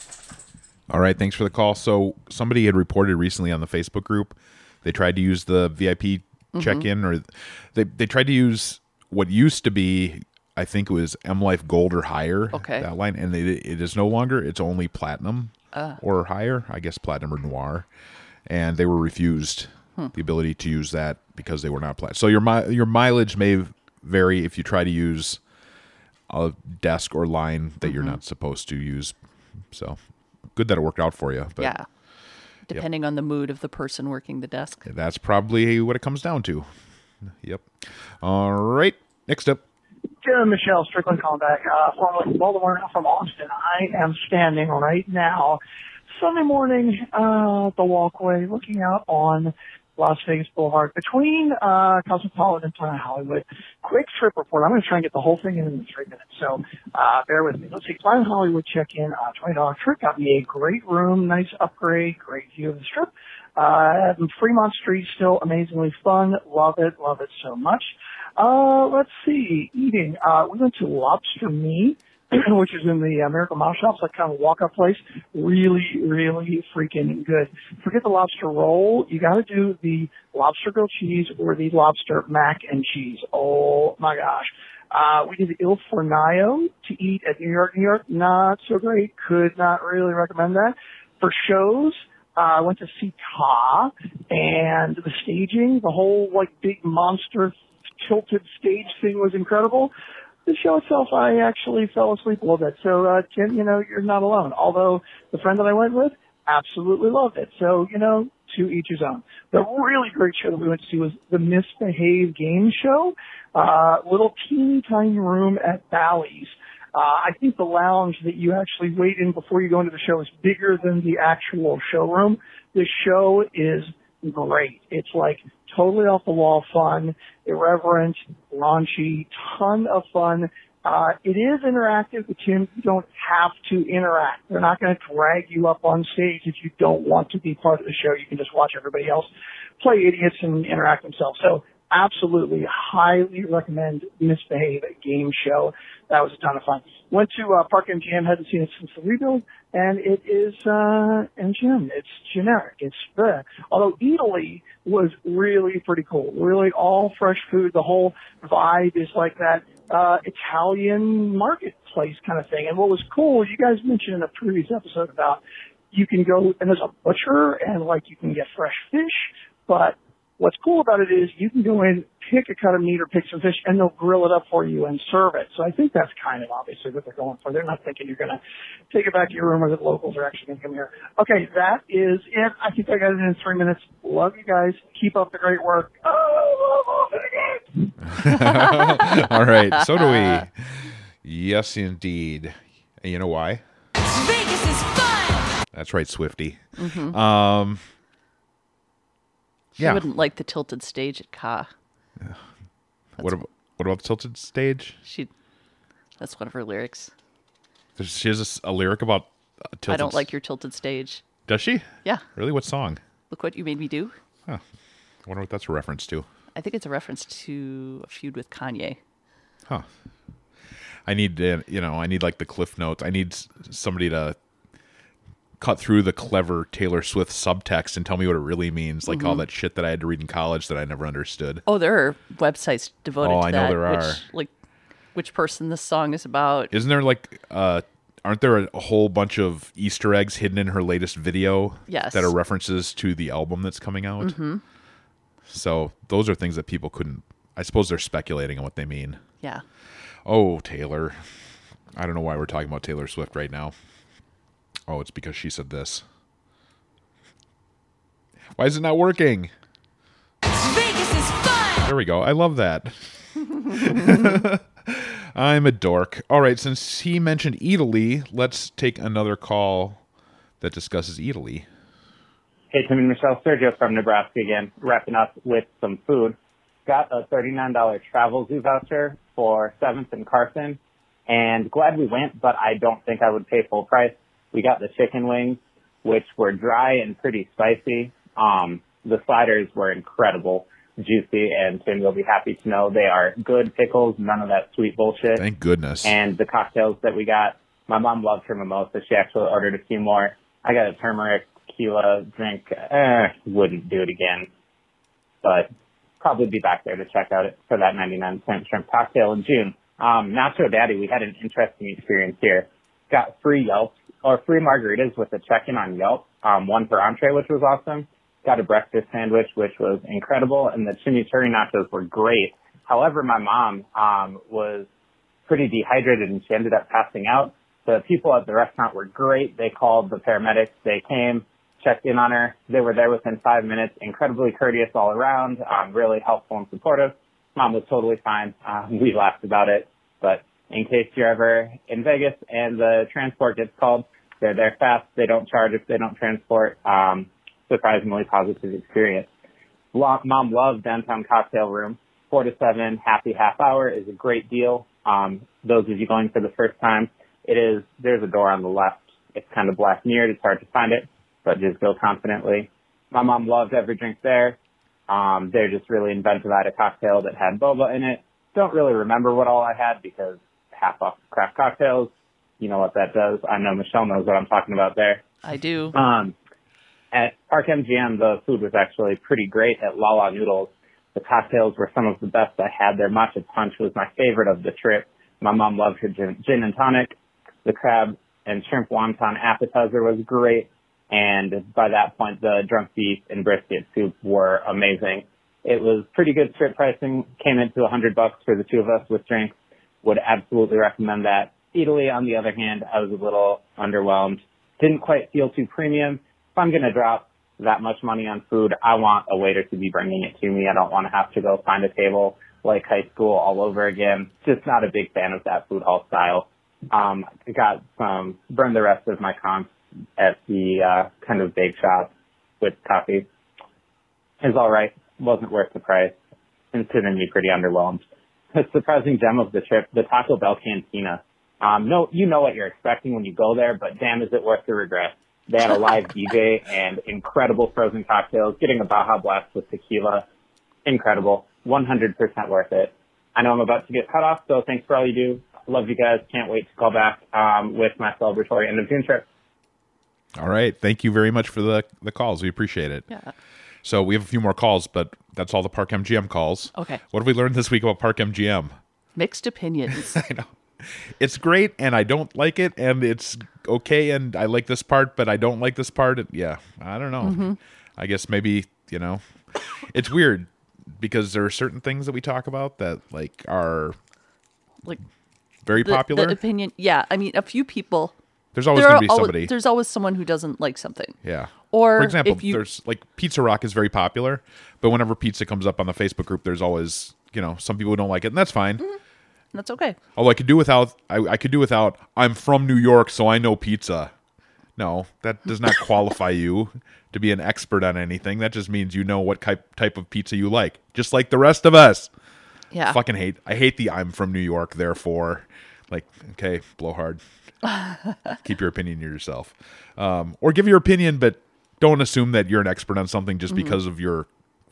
All right, thanks for the call. So somebody had reported recently on the Facebook group, they tried to use the V I P Mhm. check-in, or they they tried to use what used to be, I think it was M Life Gold or higher, Okay. that line, and they, it is no longer. It's only Platinum Ah. or higher, I guess Platinum or Noir, and they were refused Hmm. the ability to use that because they were not Platinum. So your mi- your mileage may vary if you try to use a desk or line that you're Mhm. not supposed to use. So good that it worked out for you. But yeah. Depending on the mood of the person working the desk. that's probably what it comes down to. Yep. All right. Next up. Jim, Michelle Strickland calling back, uh, formerly Baltimore, now from Austin. I am standing right now, Sunday morning, uh, at the walkway, looking out on Las Vegas Boulevard between, uh, Cosmopolitan and Planet Hollywood. Quick trip report. I'm going to try and get the whole thing in in three minutes. So, uh, bear with me. Let's see. Planet Hollywood check-in, uh, twenty dollars trip. Got me a great room, nice upgrade, great view of the strip. Uh, Fremont Street, still amazingly fun. Love it. Love it so much. Uh, let's see. Eating. Uh, we went to Lobster Me, which is in the American Mile Shops, like kind of walk-up place. Really, really freaking good. Forget the lobster roll. You got to do the lobster grilled cheese or the lobster mac and cheese. Oh my gosh. Uh, we did the Il Fornaio to eat at New York, New York. Not so great. Could not really recommend that. For shows, uh, I went to see Ta, and the staging, the whole like big monster tilted stage thing was incredible. The show itself, I actually fell asleep a little bit. So, uh, Tim, you know, you're not alone. Although the friend that I went with absolutely loved it. So, you know, to each his own. The really great show that we went to see was the Misbehave Game Show. Uh, little teeny tiny room at Bally's. Uh, I think the lounge that you actually wait in before you go into the show is bigger than the actual showroom. The show is great. It's like totally off the wall fun, irreverent, raunchy, ton of fun. Uh, it is interactive, but Tim, you don't have to interact. They're not going to drag you up on stage if you don't want to be part of the show. You can just watch everybody else play idiots and interact themselves. So absolutely highly recommend Misbehave Game Show. That was a ton of fun. Went to uh, Park M G M, hadn't seen it since the rebuild, and it is uh, M G M. It's generic. It's uh, although Italy was really pretty cool. Really all fresh food. The whole vibe is like that uh, Italian marketplace kind of thing. And what was cool, you guys mentioned in a previous episode about you can go and there's a butcher and like you can get fresh fish, but what's cool about it is you can go in, pick a cut of meat or pick some fish, and they'll grill it up for you and serve it. So I think that's kind of obviously what they're going for. They're not thinking you're going to take it back to your room or that locals are actually going to come here. Okay, that is it. I think I got it in three minutes. Love you guys. Keep up the great work. Oh, All right, so do we. Yes, indeed. And you know why? Vegas is fun! That's right, Swifty. Mhm. Um, She yeah. wouldn't like the tilted stage at Ka. What about, what about the tilted stage? She, that's one of her lyrics. There's, she has a s- a, lyric about uh, tilted. I don't like your tilted stage. Does she? Yeah. Really? What song? Look what you made me do. Huh. I wonder what that's a reference to. I think it's a reference to a feud with Kanye. Huh. I need, uh, you know, I need like the Cliff Notes. I need s- somebody to cut through the clever Taylor Swift subtext and tell me what it really means. Like all Mhm. that shit that I had to read in college that I never understood. Oh, there are websites devoted Oh, to I know that. there which, are. Like, which person this song is about. Isn't there like, uh, aren't there a, a whole bunch of Easter eggs hidden in her latest video? Yes. That are references to the album that's coming out? Mhm. So those are things that people couldn't, I suppose they're speculating on what they mean. Yeah. Oh, Taylor. I don't know why we're talking about Taylor Swift right now. Oh, it's because she said this. Why is it not working? Vegas is fun! There we go. I love that. I'm a dork. All right, since he mentioned Italy, let's take another call that discusses Italy. Hey, Tim and Michelle, Sergio from Nebraska again, wrapping up with some food. Got a thirty-nine dollars travel zoo voucher for seventh and Carson, and glad we went, but I don't think I would pay full price. We got the chicken wings, which were dry and pretty spicy. Um, the sliders were incredible, juicy, and Tim, you'll be happy to know they are good pickles, none of that sweet bullshit. Thank goodness. And the cocktails that we got, my mom loved her mimosa. She actually ordered a few more. I got a turmeric tequila drink. Eh, wouldn't do it again, but probably be back there to check out it for that ninety-nine cent shrimp cocktail in June. Um, Nacho Daddy, we had an interesting experience here. Got free Yelp or free margaritas with a check-in on Yelp, um, one per entree, which was awesome. Got a breakfast sandwich, which was incredible, and the chimichurri nachos were great. However, my mom um, was pretty dehydrated, and she ended up passing out. The people at the restaurant were great. They called the paramedics. They came, checked in on her. They were there within five minutes, incredibly courteous all around, um, really helpful and supportive. Mom was totally fine. Um, we laughed about it. But in case you're ever in Vegas and the transport gets called, they're there fast. They don't charge if they don't transport. Um, surprisingly positive experience. Mom loved Downtown Cocktail Room. Four to seven, happy half hour is a great deal. Um, those of you going for the first time, it is, there's a door on the left. It's kind of black mirrored. It's hard to find it, but just go confidently. My mom loved every drink there. Um, they're just really inventive. I had a cocktail that had boba in it. Don't really remember what all I had because half off craft cocktails. You know what that does. I know Michelle knows what I'm talking about there. I do. Um, at Park M G M, the food was actually pretty great at Lala Noodles. The cocktails were some of the best I had. Their matcha punch was my favorite of the trip. My mom loved her gin, gin and tonic. The crab and shrimp wonton appetizer was great. And by that point, the drunk beef and brisket soup were amazing. It was pretty good strip pricing. Came into a hundred bucks for the two of us with drinks. Would absolutely recommend that. Italy, on the other hand, I was a little underwhelmed. Didn't quite feel too premium. If I'm going to drop that much money on food, I want a waiter to be bringing it to me. I don't want to have to go find a table like high school all over again. Just not a big fan of that food hall style. Um, I got some, burned the rest of my comps at the uh, kind of bake shop with coffee. It was all right. Wasn't worth the price. Considering me pretty underwhelmed. A surprising gem of the trip, the Taco Bell Cantina. Um, no, you know what you're expecting when you go there, but damn, is it worth the regret. They had a live D J and incredible frozen cocktails, getting a Baja Blast with tequila. Incredible. one hundred percent worth it. I know I'm about to get cut off, so thanks for all you do. Love you guys. Can't wait to call back um, with my celebratory end of June trip. All right. Thank you very much for the, the calls. We appreciate it. Yeah. So we have a few more calls, but that's all the Park M G M calls. Okay. What have we learned this week about Park M G M? Mixed opinions. I know. It's great, and I don't like it, and it's okay, and I like this part, but I don't like this part. Yeah, I don't know. Mm-hmm. I guess maybe, you know, it's weird because there are certain things that we talk about that, like, are like very the, popular. The opinion, yeah. I mean, a few people. There's always there going to be al- somebody. There's always someone who doesn't like something. Yeah. Or for example, if you, there's like Pizza Rock is very popular, but whenever pizza comes up on the Facebook group, there's always, you know, some people who don't like it, and that's fine. Mm-hmm. That's okay. Oh, I could do without. I, I could do without. I'm from New York, so I know pizza. No, that does not qualify you to be an expert on anything. That just means you know what type type of pizza you like, just like the rest of us. Yeah. Fucking hate. I hate the I'm from New York, therefore, like, okay, blow hard. Keep your opinion to yourself, um, or give your opinion, but don't assume that you're an expert on something just Mm-hmm. because of your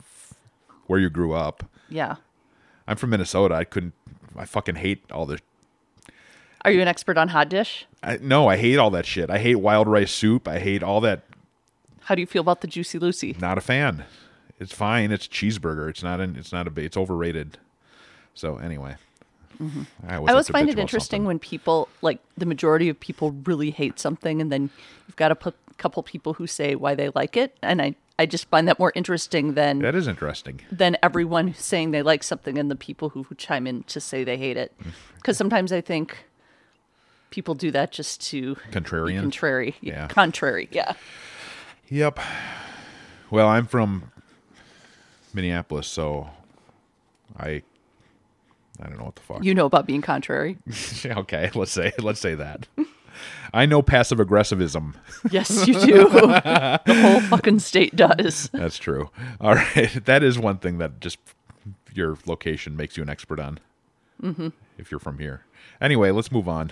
where you grew up. Yeah. I'm from Minnesota. I couldn't. I fucking hate all the. Are you an expert on hot dish? I, no, I hate all that shit. I hate wild rice soup. I hate all that. How do you feel about the Juicy Lucy? Not a fan. It's fine. It's a cheeseburger. It's not an. It's not a. It's overrated. So anyway, Mm-hmm. I I always, always like to find bitch it about interesting something. when people, like the majority of people, really hate something, and then you've got a p- couple people who say why they like it, and I, I just find that more interesting than That is interesting. than everyone who's saying they like something and the people who, who chime in to say they hate it. Because sometimes I think people do that just to Contrarian? be contrary, Yeah. contrary, yeah. Yep. Well, I'm from Minneapolis, so I I don't know what the fuck. You know about being contrary. Okay, let's say let's say that. I know passive aggressivism. Yes, you do. The whole fucking state does. That's true. All right, that is one thing that just your location makes you an expert on. Mm-hmm. If you're from here. Anyway, let's move on.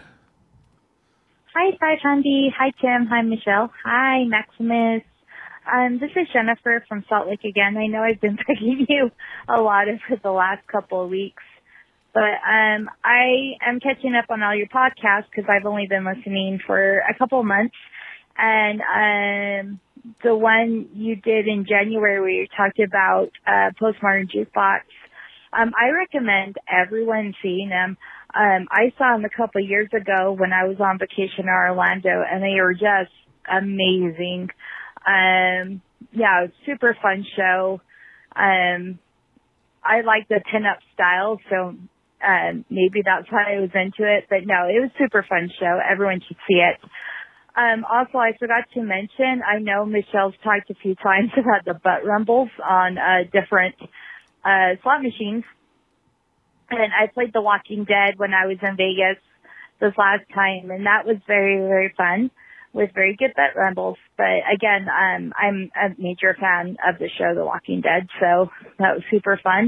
Hi, Five Handy. Hi, Tim. Hi, Michelle. Hi, Maximus. Um, this is Jennifer from Salt Lake again. I know I've been begging you a lot over the last couple of weeks, but um, I am catching up on all your podcasts because I've only been listening for a couple of months. And um, the one you did in January where you talked about uh, Postmodern Jukebox, um, I recommend everyone seeing them. Um, I saw them a couple of years ago when I was on vacation in Orlando, and they were just amazing. Um, yeah, super fun show. Um, I like the pin-up style, so um, maybe that's why I was into it. But no, it was a super fun show. Everyone should see it. Um, also, I forgot to mention, I know Michelle's talked a few times about the butt rumbles on uh, different uh, slot machines. And I played The Walking Dead when I was in Vegas this last time, and that was very, very fun with very good butt rumbles. But again, um, I'm a major fan of the show The Walking Dead, so that was super fun.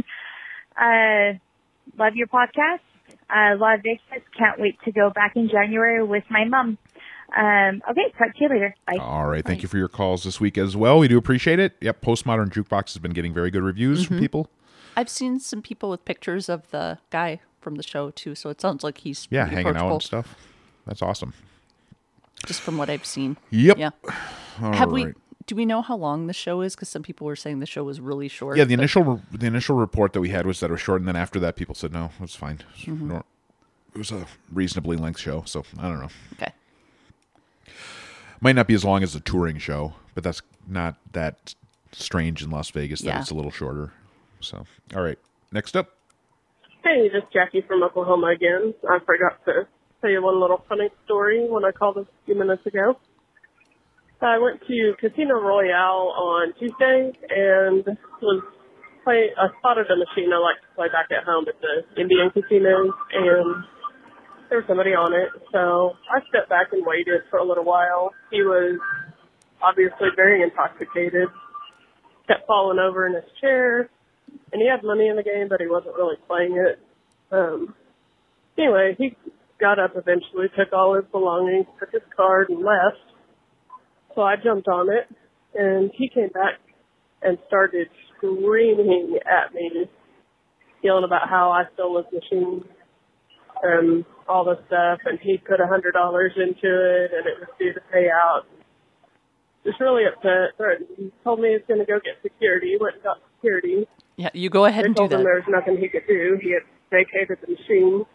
Uh, love your podcast. Uh, love Vegas. Can't wait to go back in January with my mom. Um, okay, talk to you later. Bye. All right. Thank you for your calls this week as well. We do appreciate it. Yep. Postmodern Jukebox has been getting very good reviews Mm-hmm. from people. I've seen some people with pictures of the guy from the show, too, so it sounds like he's Yeah, pretty hanging out approachable, and stuff. That's awesome. just from what I've seen. Yep. Yeah. All Have we? right. Do we know how long the show is? Because some people were saying the show was really short. Yeah, the but- initial the initial report that we had was that it was short, and then after that, people said no, it was fine. It was, Mhm. nor- it was a reasonably length show, so I don't know. Okay. Might not be as long as a touring show, but that's not that strange in Las Vegas that Yeah. it's a little shorter. So, all right, next up. Hey, this is Jackie from Oklahoma again. I forgot to tell you one little funny story when I called a few minutes ago. I went to Casino Royale on Tuesday and was play. I spotted a machine I like to play back at home at the Indian casinos, and there was somebody on it. So I stepped back and waited for a little while. He was obviously very intoxicated, kept falling over in his chair, and he had money in the game, but he wasn't really playing it. Um, anyway, he got up eventually, took all his belongings, took his card, and left. So I jumped on it, and he came back and started screaming at me, yelling about how I stole his machine and all this stuff, and he put a hundred dollars into it, and it was due to pay out. Just really upset. Threatened. He told me he was going to go get security. He went and got security. Yeah, you go ahead They and do told him that. there was nothing he could do. He had vacated the machine.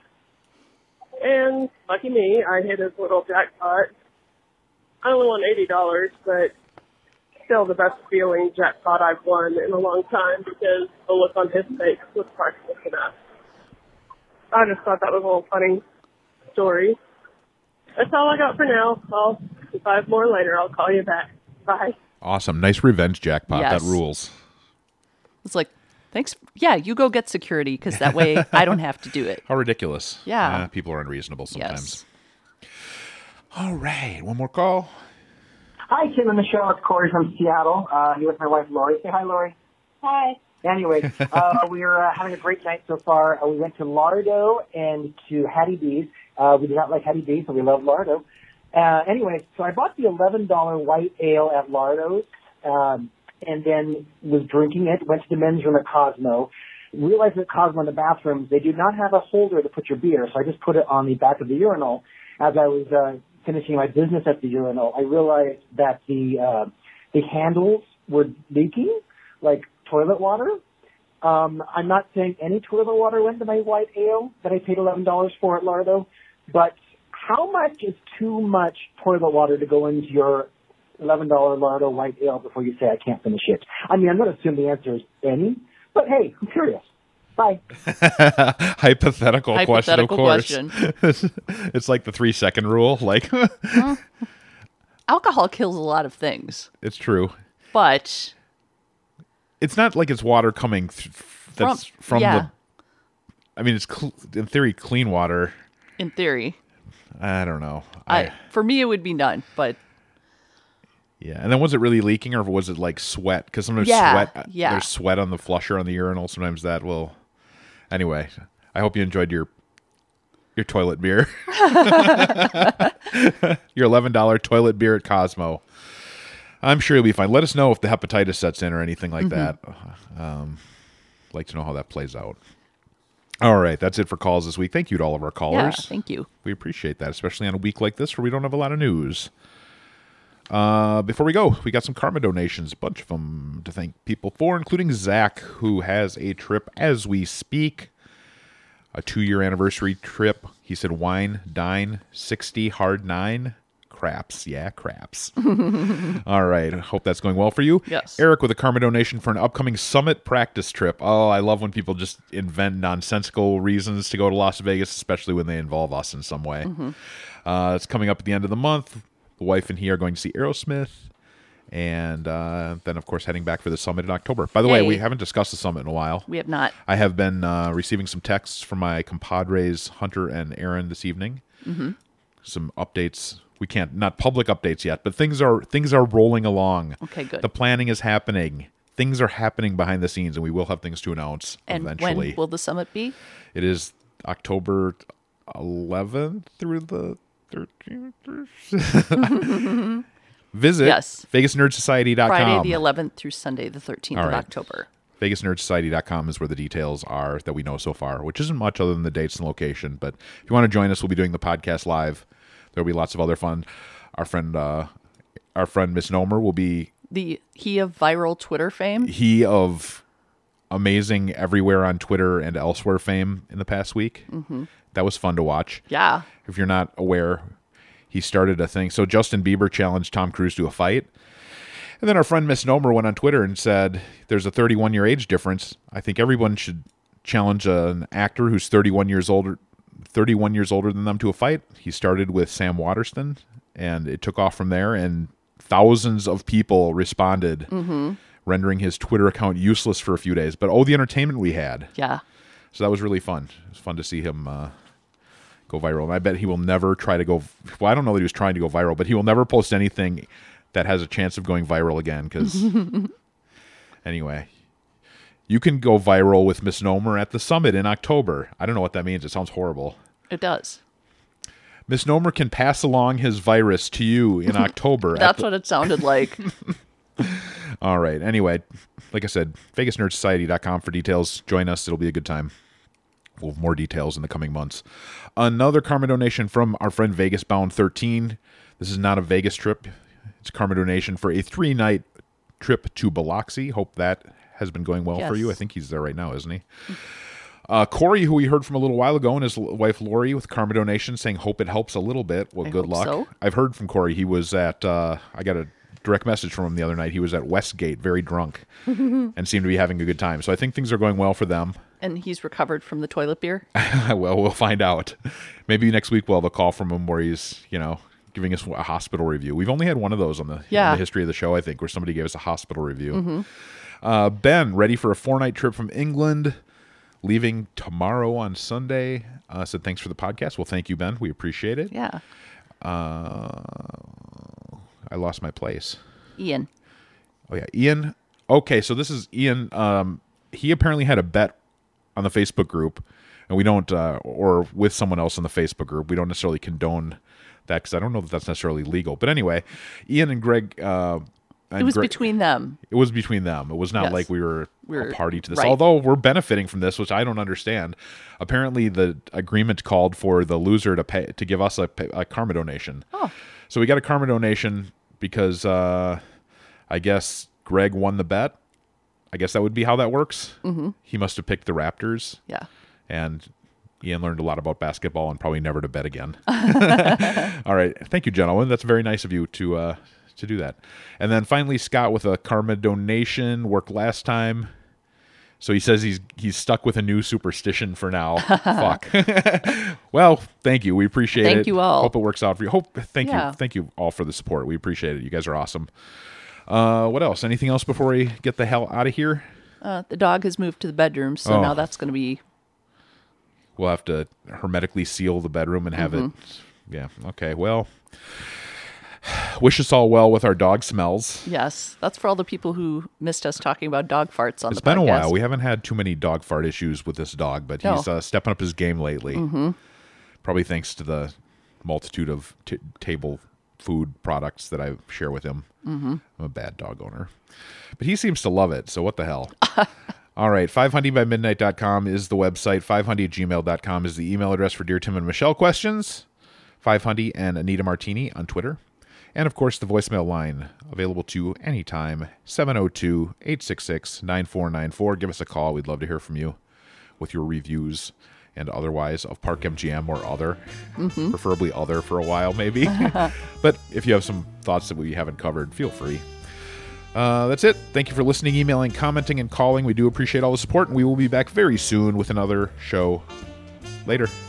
And lucky me, I hit his little jackpot. I only won eighty dollars, but still the best feeling jackpot I've won in a long time because the look on his face was priceless enough. I just thought that was a little funny story. That's all I got for now. I'll, if I have more later, I'll call you back. Bye. Awesome, nice revenge jackpot. Yes. That rules. It's like, thanks. Yeah, you go get security because that way I don't have to do it. How ridiculous. Yeah. Uh, people are unreasonable sometimes. Yes. All right, one more call. Hi, Tim and Michelle. It's Corey from Seattle. Uh, here with my wife, Lori. Say hi, Lori. Hi. Anyway, uh, we're uh, having a great night so far. Uh, we went to Lardo and to Hattie B's. Uh, we did not like Hattie B's, so we love Lardo. Uh, anyway, so I bought the eleven dollars white ale at Lardo's, um, and then was drinking it, went to the men's room at Cosmo, realized that Cosmo in the bathrooms, they do not have a holder to put your beer, so I just put it on the back of the urinal. As I was uh, finishing my business at the urinal, I realized that the uh, the handles were leaking, like toilet water. Um, I'm not saying any toilet water went to my white ale that I paid eleven dollars for at Lardo, but how much is too much toilet water to go into your eleven dollars Lardo white ale before you say I can't finish it? I mean, I'm going to assume the answer is any, but hey, I'm curious. Bye. Hypothetical, Hypothetical question, of course. It's like the three second rule. Like, Well, alcohol kills a lot of things, it's true. but It's not like it's water coming th- that's from, yeah. the. I mean, it's cl- in theory clean water. In theory. I don't know. I, I for me, it would be none, but yeah. And then was it really leaking, or was it like sweat? Because sometimes Yeah, sweat, yeah. there's sweat on the flusher on the urinal. Sometimes that will. Anyway, I hope you enjoyed your your toilet beer. Your eleven dollar toilet beer at Cosmo. I'm sure you'll be fine. Let us know if the hepatitis sets in or anything like Mm-hmm. that. Um, like to know how that plays out. All right, that's it for calls this week. Thank you to all of our callers. Yeah, thank you. We appreciate that, especially on a week like this where we don't have a lot of news. Uh, before we go, we got some karma donations, a bunch of them to thank people for, including Zach, who has a trip as we speak. A two-year anniversary trip. He said wine, dine, sixty, hard nine. Craps. Yeah, craps. All right. Hope that's going well for you. Yes. Eric with a karma donation for an upcoming summit practice trip. Oh, I love when people just invent nonsensical reasons to go to Las Vegas, especially when they involve us in some way. Mhm. Uh, it's coming up at the end of the month. The wife and he are going to see Aerosmith. And uh, then, of course, heading back for the summit in October. By the way, Yay. we haven't discussed the summit in a while. We have not. I have been uh, receiving some texts from my compadres, Hunter and Aaron, this evening. Mhm. Some updates. We can't, not public updates yet, but things are things are rolling along. Okay, good. The planning is happening. Things are happening behind the scenes, and we will have things to announce And eventually. when will the summit be? It is October eleventh through the thirteenth. Visit Yes. Vegas Nerd Society dot com. Friday the eleventh through Sunday the thirteenth All of right. October. Vegas Nerd Society dot com is where the details are that we know so far, which isn't much other than the dates and location. But if you want to join us, we'll be doing the podcast live. There'll be lots of other fun. Our friend, uh, our friend Misnomer will be The he of viral Twitter fame. he of amazing everywhere on Twitter and elsewhere fame in the past week. Mhm. That was fun to watch. Yeah. If you're not aware, he started a thing. So Justin Bieber challenged Tom Cruise to a fight. And then our friend Misnomer went on Twitter and said, there's a thirty-one year age difference. I think everyone should challenge an actor who's thirty-one years older, thirty-one years older than them to a fight. He started with Sam Waterston, and it took off from there, and thousands of people responded, Mhm. rendering his Twitter account useless for a few days. But oh, the entertainment we had. Yeah. So that was really fun. It was fun to see him uh, go viral. And I bet he will never try to go... Well, I don't know that he was trying to go viral, but he will never post anything that has a chance of going viral again. Because anyway, you can go viral with Misnomer at the summit in October. I don't know what that means. It sounds horrible. It does. Misnomer can pass along his virus to you in October. at That's the- what it sounded like. All right. Anyway, like I said, Vegas Nerd Society dot com for details. Join us. It'll be a good time. We'll have more details in the coming months. Another karma donation from our friend Vegas Bound thirteen. This is not a Vegas trip. It's a karma donation for a three-night trip to Biloxi. Hope that has been going well for Yes. you. I think he's there right now, isn't he? Uh, Corey, who we heard from a little while ago, and his l- wife Lori with karma donation saying, hope it helps a little bit. Well, I good hope luck. so. I've heard from Corey. He was at, uh, I got a direct message from him the other night. He was at Westgate, very drunk, and seemed to be having a good time. So I think things are going well for them. And he's recovered from the toilet beer. Well, we'll find out. Maybe next week we'll have a call from him where he's, you know, giving us a hospital review. We've only had one of those on the, Yeah. in the history of the show, I think, where somebody gave us a hospital review. Mhm. Uh, Ben, ready for a four-night trip from England, leaving tomorrow on Sunday. Uh, said, thanks for the podcast. Well, thank you, Ben. We appreciate it. Yeah. Uh, I lost my place. Ian. Oh, yeah. Ian. Okay, so this is Ian. Um, he apparently had a bet on the Facebook group, and we don't, uh, or with someone else in the Facebook group. We don't necessarily condone that because I don't know that that's necessarily legal. But anyway, Ian and Greg. Uh, and It was Greg- between them. It was between them. It was not Yes. like we were, We were- a party to this. right. Although we're benefiting from this, which I don't understand. Apparently, the agreement called for the loser to pay to give us a, pay, a karma donation. Oh. So we got a karma donation because uh, I guess Greg won the bet. I guess that would be how that works. Mhm. He must have picked the Raptors. Yeah. And Ian learned a lot about basketball and probably never to bet again. All right. Thank you, gentlemen. That's very nice of you to uh, to do that. And then finally, Scott with a karma donation. Worked last time. So he says he's he's stuck with a new superstition for now. Fuck. Well, thank you. We appreciate it. Thank you all. Hope it works out for you. Hope. Thank Yeah. you. Thank you all for the support. We appreciate it. You guys are awesome. Uh, what else? Anything else before we get the hell out of here? Uh, the dog has moved to the bedroom, so Oh. now that's going to be We'll have to hermetically seal the bedroom and have Mhm. it. Yeah. Okay. Well, wish us all well with our dog smells. Yes, that's for all the people who missed us talking about dog farts on It's the been podcast. a while. We haven't had too many dog fart issues with this dog, but No. he's uh, stepping up his game lately. Mhm. Probably thanks to the multitude of t- table food products that I share with him. Mhm. I'm a bad dog owner. But he seems to love it, so what the hell? All right, five hundred by midnight dot com is the website. five hundred at gmail dot com is the email address for Dear Tim and Michelle questions. five hundred and Anita Martini on Twitter. And, of course, the voicemail line available to anytime, seven oh two, eight six six, nine four nine four. Give us a call. We'd love to hear from you with your reviews and otherwise of Park M G M or other, Mhm. preferably other for a while maybe. But if you have some thoughts that we haven't covered, feel free. Uh, that's it. Thank you for listening, emailing, commenting, and calling. We do appreciate all the support, and we will be back very soon with another show. Later.